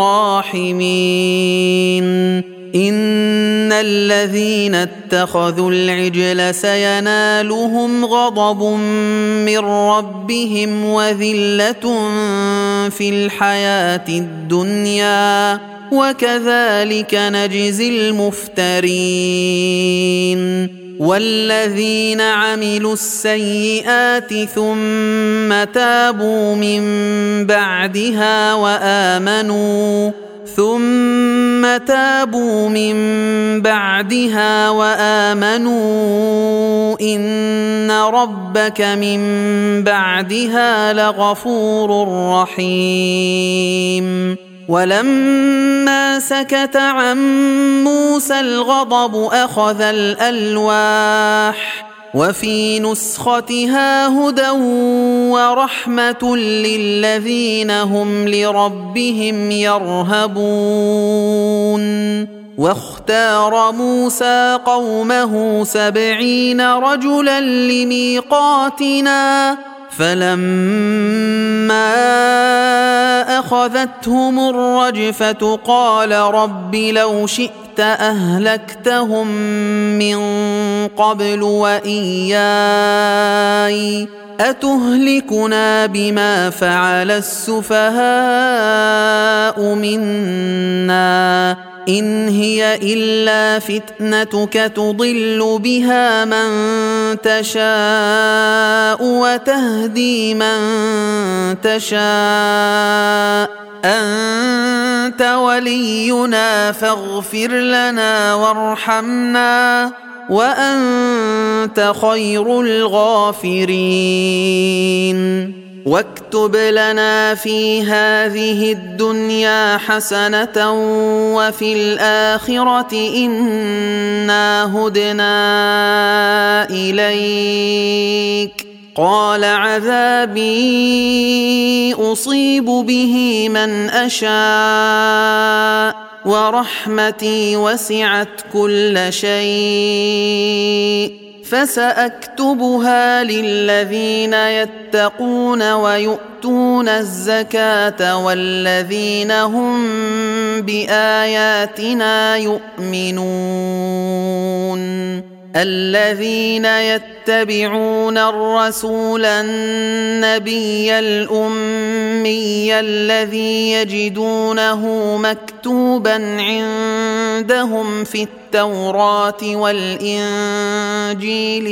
الراحمين إن الذين اتخذوا العجل سينالهم غضب من ربهم وذلة في الحياة الدنيا وكذلك نجزي المفترين والذين عملوا السيئات ثم تابوا من بعدها وآمنوا إن ربك من بعدها لغفور رحيم ولما سكت عن موسى الغضب أخذ الألواح وفي نسختها هدى ورحمة للذين هم لربهم يرهبون واختار موسى قومه 70 رجلا لميقاتنا فلما أخذتهم الرجفة قال رب لو شئت أهلكتهم من قبل وإياي أتهلكنا بما فعل السفهاء منا إن هي إلا فتنتك تضل بها من تشاء وتهدي من تشاء أنت ولينا فاغفر لنا وارحمنا وأنت خير الغافرين واكتب لنا في هذه الدنيا حسنة وفي الآخرة إنا هدنا إليك. قال عذابي أصيب به من أشاء ورحمتي وسعت كل شيء فسأكتبها للذين يتقون ويؤتون الزكاة والذين هم بآياتنا يؤمنون. الذين يتبعون الرسول النبي الأمي الذي يجدونه مكتوبا عندهم في التوراة والإنجيل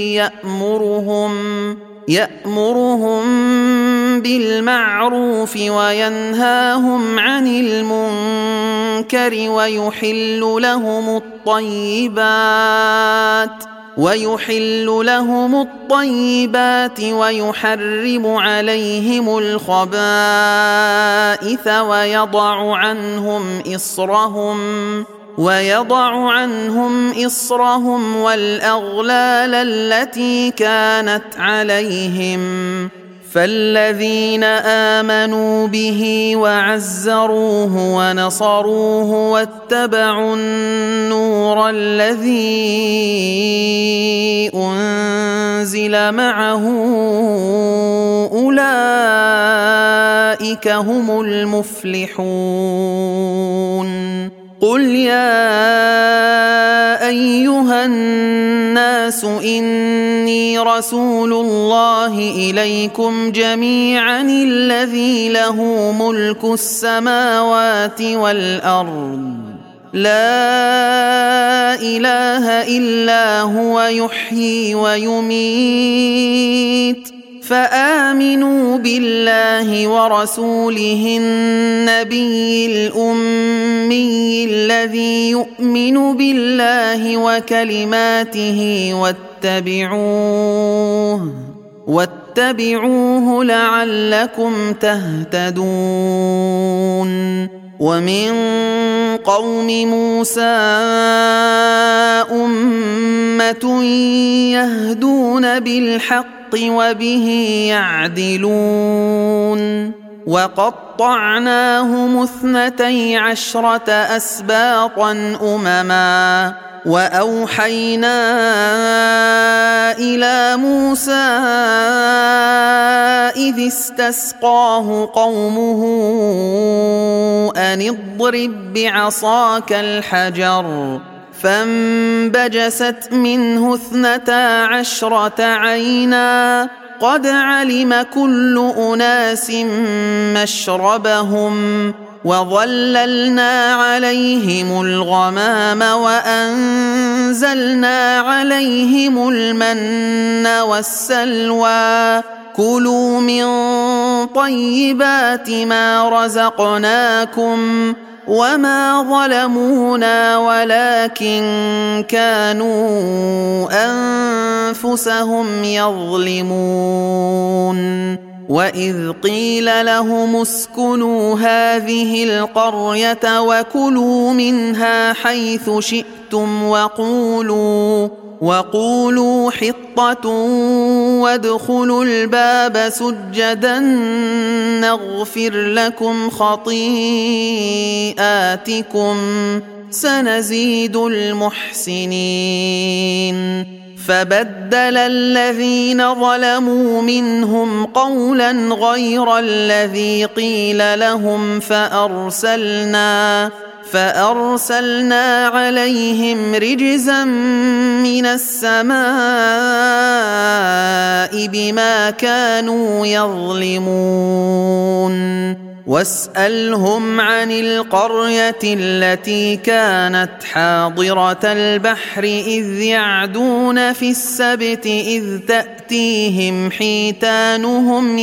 يأمرهم بالمعروف وينهاهم عن المنكر ويحل لهم الطيبات ويحرم عليهم الخبائث ويضع عنهم إصرهم والأغلال التي كانت عليهم. فالذين آمنوا به وعزروه ونصروه واتبعوا النور الذي أنزل معه أولئك هم المفلحون. قل يا أيها الناس إني رسول الله إليكم جميعا الذي له ملك السماوات والأرض لا إله إلا هو يحيي ويميت فآمنوا بالله ورسوله النبي الأمي الذي يؤمن بالله وكلماته واتبعوه لعلكم تهتدون. ومن قوم موسى أمة يهدون بالحق وبه يعدلون. وقطعناهم 12 أسباطا أمما وأوحينا إلى موسى إذ استسقاه قومه أن اضرب بعصاك الحجر فانبجست منه 12 عينا قد علم كل أناس مشربهم وظللنا عليهم الغمام وأنزلنا عليهم المن والسلوى كلوا من طيبات ما رزقناكم وما ظلمونا ولكن كانوا أنفسهم يظلمون. وإذ قيل لهم اسكنوا هذه القرية وكلوا منها حيث شئتم وقولوا حطة وادخلوا الباب سجدا نغفر لكم خطيئاتكم سنزيد المحسنين. فبدل الذين ظلموا منهم قولا غير الذي قيل لهم فأرسلنا عليهم رجزا من السماء بما كانوا يظلمون. واسألهم عن القرية التي كانت حاضرة البحر إذ يعدون في السبت إذ تأتيهم حيتانهم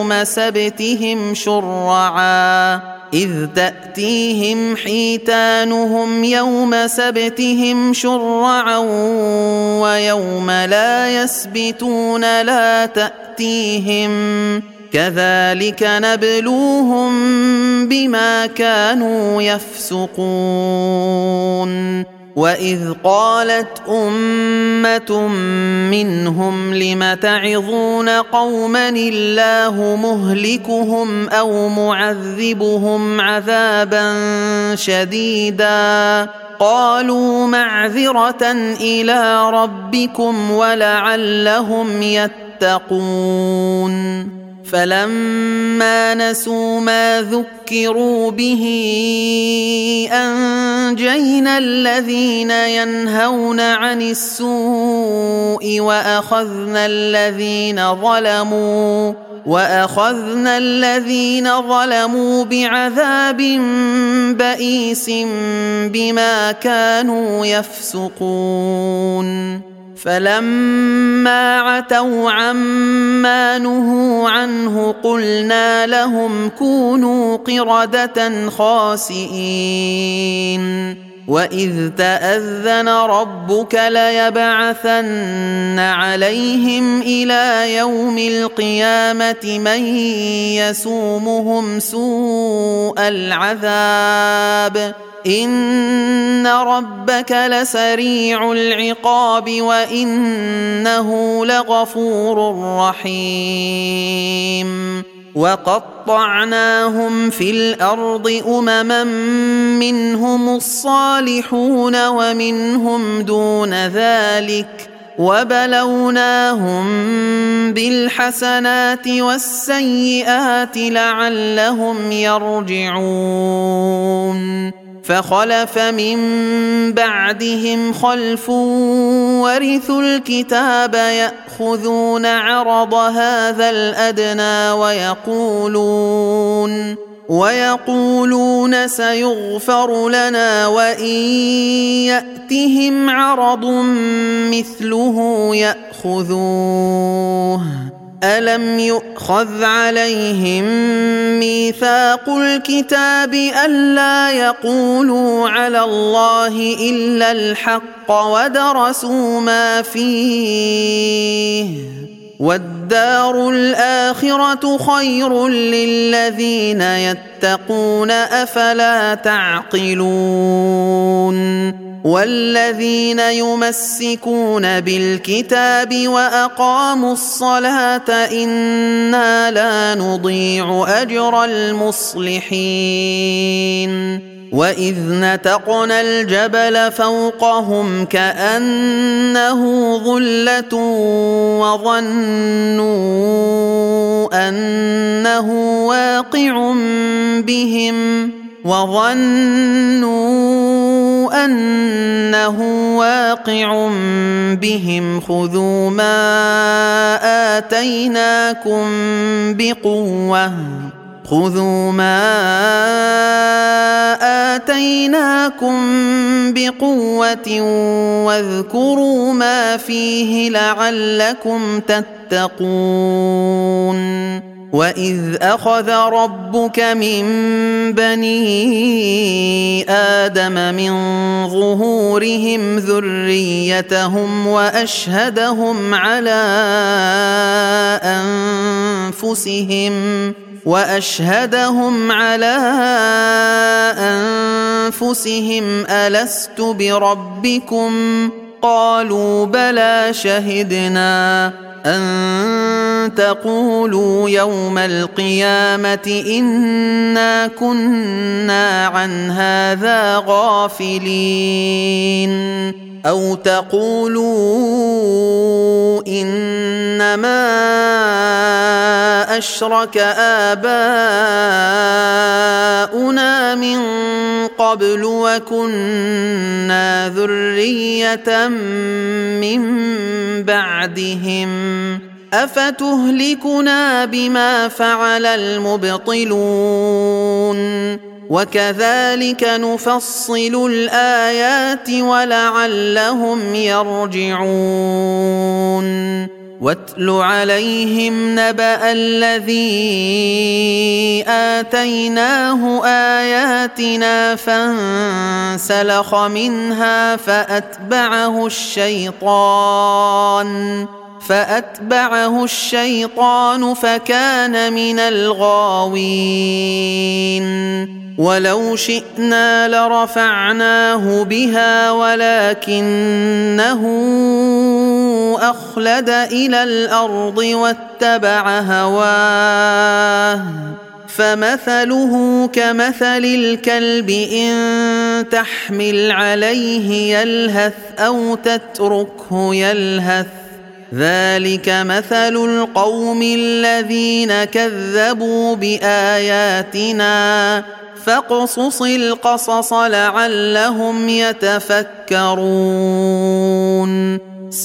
يوم سبتهم شرعا ويوم لا يسبتون لا تأتيهم كذلك نبلوهم بما كانوا يفسقون وإذ قالت أمة منهم لم تعظون قوما الله مهلكهم أو معذبهم عذابا شديدا قالوا معذرة إلى ربكم ولعلهم يتقون فلما نسوا ما ذكروا به أنجينا الذين ينهون عن السوء وأخذنا الذين ظلموا بعذاب بئيس بما كانوا يفسقون فلما عتوا عما نهوا عنه قلنا لهم كونوا قردة خاسئين وإذ تأذن ربك ليبعثن عليهم إلى يوم القيامة من يسومهم سوء العذاب إن ربك لسريع العقاب وإنه لغفور رحيم وقطعناهم في الأرض أمما منهم الصالحون ومنهم دون ذلك وبلوناهم بالحسنات والسيئات لعلهم يرجعون فخلف من بعدهم خلف ورثوا الكتاب يأخذون عرض هذا الأدنى ويقولون سيغفر لنا وإن يأتهم عرض مثله يأخذوه ألم يؤخذ عليهم ميثاق الكتاب ألا يقولوا على الله إلا الحق ودرسوا ما فيه والدار الآخرة خير للذين يتقون أفلا تعقلون والذين يمسكون بالكتاب وأقاموا الصلاة إنا لا نضيع أجر المصلحين وإذ نتقنا الجبل فوقهم كأنه ظلة وظنوا أنه واقع بهم خذوا ما آتيناكم بقوة واذكروا ما فيه لعلكم تتقون وإذ أخذ ربك من بني آدم من ظهورهم ذريتهم وأشهدهم على أنفسهم ألست بربكم قالوا بلى شهدنا أن تقولوا يوم القيامة إنا كنا عن هذا غافلين أو تقولوا إنما أشرك آباؤنا من قبل وكنا ذرية من بعدهم أفتهلكنا بما فعل المبطلون وكذلك نفصل الآيات ولعلهم يرجعون واتل عليهم نبأ الذي آتيناه آياتنا فانسلخ منها فأتبعه فأتبعه الشيطان فكان من الغاوين ولو شئنا لرفعناه بها ولكنه أخلد إلى الأرض واتبع هواه فمثله كمثل الكلب إن تحمل عليه يلهث أو تتركه يلهث ذلك مثل القوم الذين كذبوا بآياتنا فاقصص القصص لعلهم يتفكرون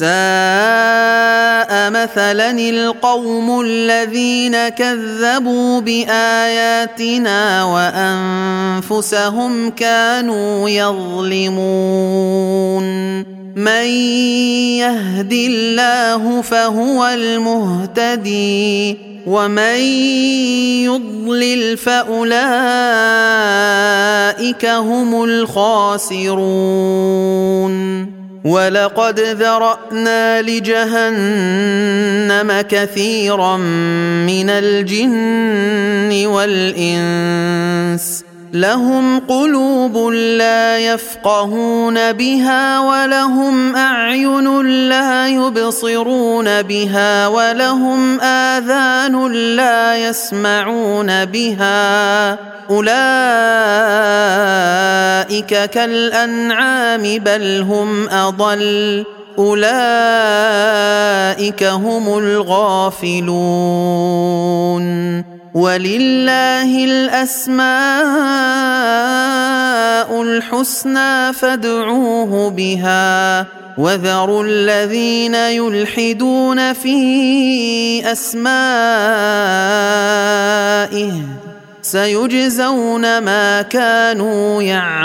ساء مثلا القوم الذين كذبوا بآياتنا وأنفسهم كانوا يظلمون من يهد الله فهو المهتدي ومن يضلل فأولئك هم الخاسرون ولقد ذرأنا لجهنم كثيرا من الجن والإنس لهم قلوب لا يفقهون بها ولهم أعين لا يبصرون بها ولهم آذان لا يسمعون بها أولئك كالأنعام بل هم أضل أولئك هم الغافلون ولله الأسماء الحسنى فادعوه بها وذروا الذين يلحدون في أسمائه سيجزون ما كانوا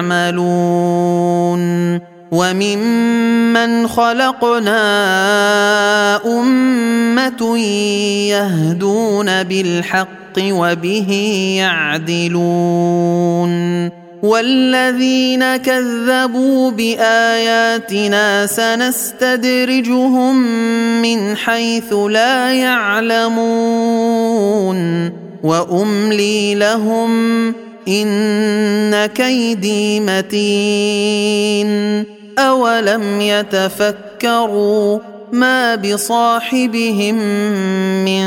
يعملون وممن خلقنا أمة يهدون بالحق وبه يعدلون والذين كذبوا بآياتنا سنستدرجهم من حيث لا يعلمون وأملي لهم إن كيدي متين أولم يتفكروا ما بصاحبهم من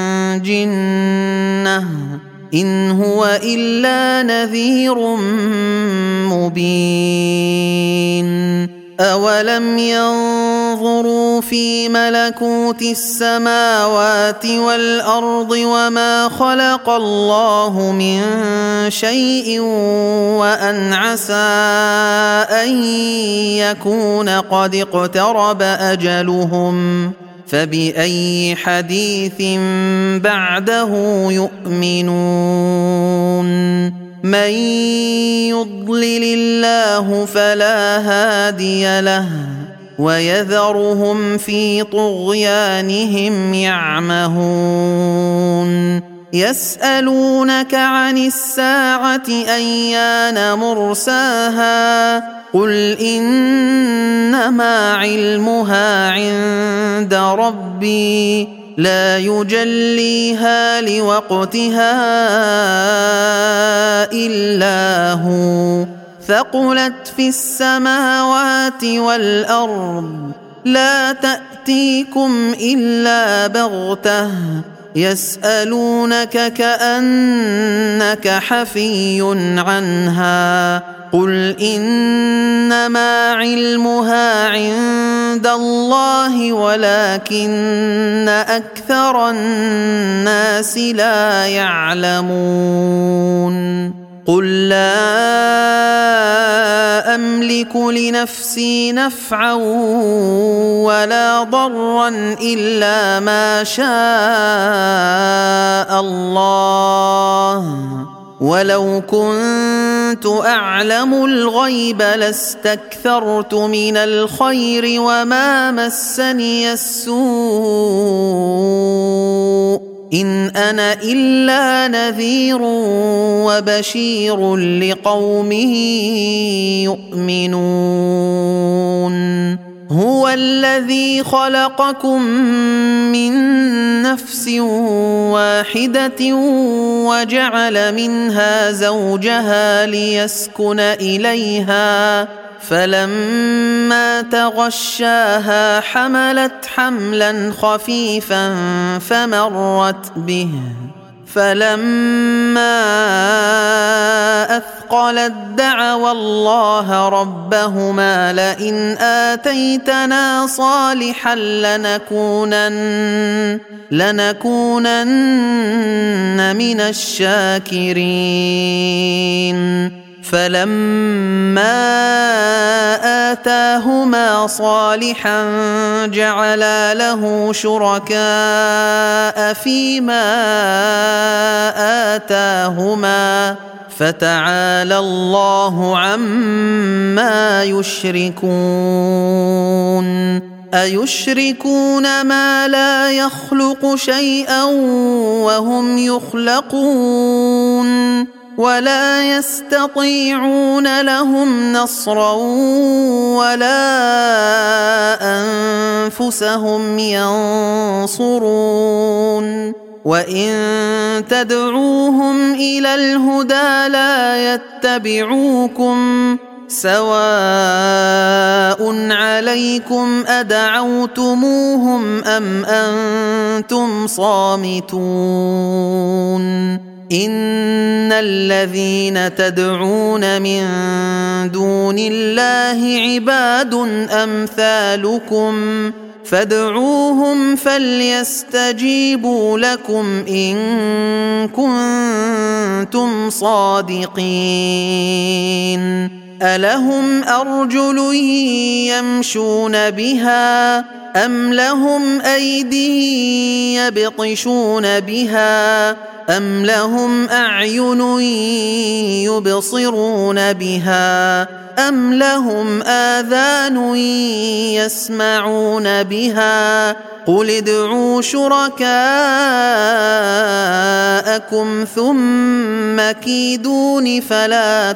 جنة إن هو إلا نذير مبين أولم ينظروا في ملكوت السماوات والأرض وما خلق الله من شيء وأن عسى أن يكون قد اقترب أجلهم فبأي حديث بعده يؤمنون من يضلل الله فلا هادي له ويذرهم في طغيانهم يعمهون يسألونك عن الساعة أيان مرساها قل إنما علمها عند ربي لا يجليها لوقتها إلا هو ثقلت في السماوات والأرض لا تأتيكم إلا بغتة يسألونك كأنك حفي عنها قل إنما علمها عند الله ولكن أكثر الناس لا يعلمون قل لا أملك لنفسي نفعا ولا ضرا إلا ما شاء الله ولو كنت أعلم الغيب لاستكثرت من الخير وما مسني السوء إن أنا إلا نذير وبشير لقوم يؤمنون هو هو الذي خلقكم من نفس واحدة وجعل منها زوجها ليسكن إليها فلما تغشاها حملت حملا خفيفا فمرت به فلما أثقلت دعوا الله ربهما لئن آتيتنا صالحا لنكونن من الشاكرين فلما آتاهما صالحا جعلا له شركاء فيما آتاهما فتعالى الله عما يشركون أيشركون ما لا يخلق شيئا وهم يخلقون ولا يستطيعون لهم نصرا ولا أنفسهم ينصرون وإن تدعوهم إلى الهدى لا يتبعوكم سواء عليكم أدعوتموهم أم أنتم صامتون إن الذين تدعون من دون الله عباد أمثالكم فادعوهم فليستجيبوا لكم إن كنتم صادقين ألهم أرجل يمشون بها أم لهم أيدي يبطشون بها أم لهم أعين يبصرون بها أم لهم آذان يسمعون بها قل ادعوا شركاءكم ثم كيدون فلا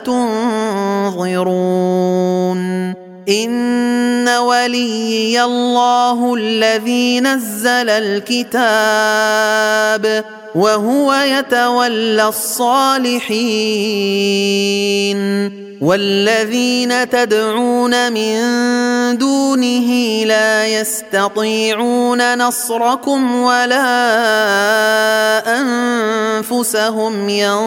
تنظرون إن وليي الله الذي نزل الكتاب وهو يتولى الصالحين والذين تدعون من دونه لا يستطيعون نصركم ولا أنفسهم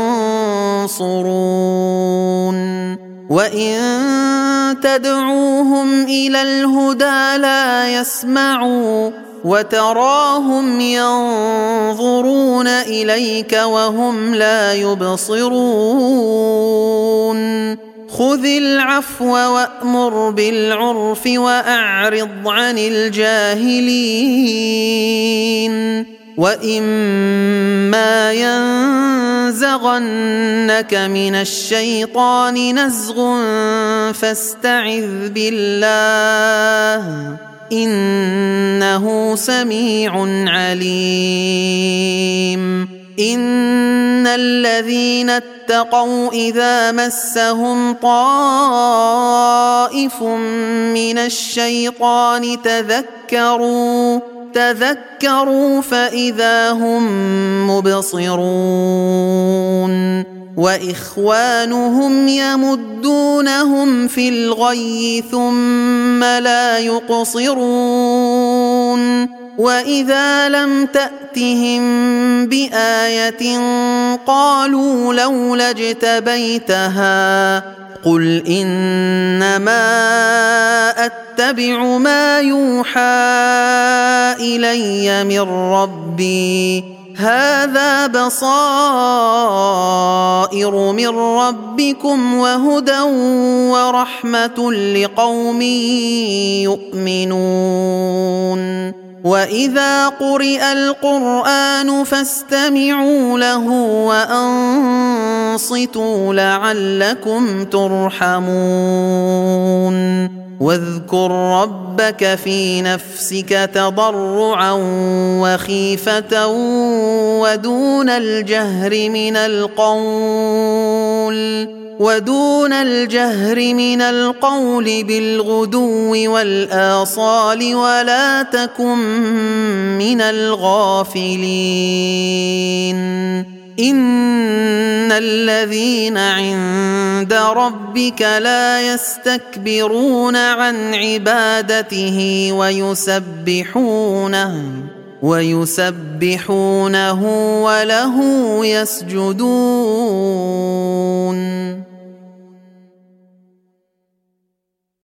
ينصرون وإن تدعوهم إلى الهدى لا يسمعوا وتراهم ينظرون إليك وهم لا يبصرون خذ العفو وأمر بالعرف وأعرض عن الجاهلين وإما ينزغنك من الشيطان نزغ فاستعذ بالله إنه سميع عليم إن الذين اتقوا إذا مسهم طائف من الشيطان تذكروا فإذا هم مبصرون وإخوانهم يمدونهم في الغي ثم لا يقصرون وإذا لم تأتهم بآية قالوا لولا اجتبيتها قل إنما أتبع ما يوحى إلي من ربي هذا بصائر من ربكم وهدى ورحمة لقوم يؤمنون وإذا قرئ القرآن فاستمعوا له وأنصتوا لعلكم ترحمون واذكر ربك في نفسك تضرعا وخيفة ودون الجهر من القول بالغدو والآصال ولا تكن من الغافلين إن الذين عند ربك لا يستكبرون عن عبادته ويسبحونه وله يسجدون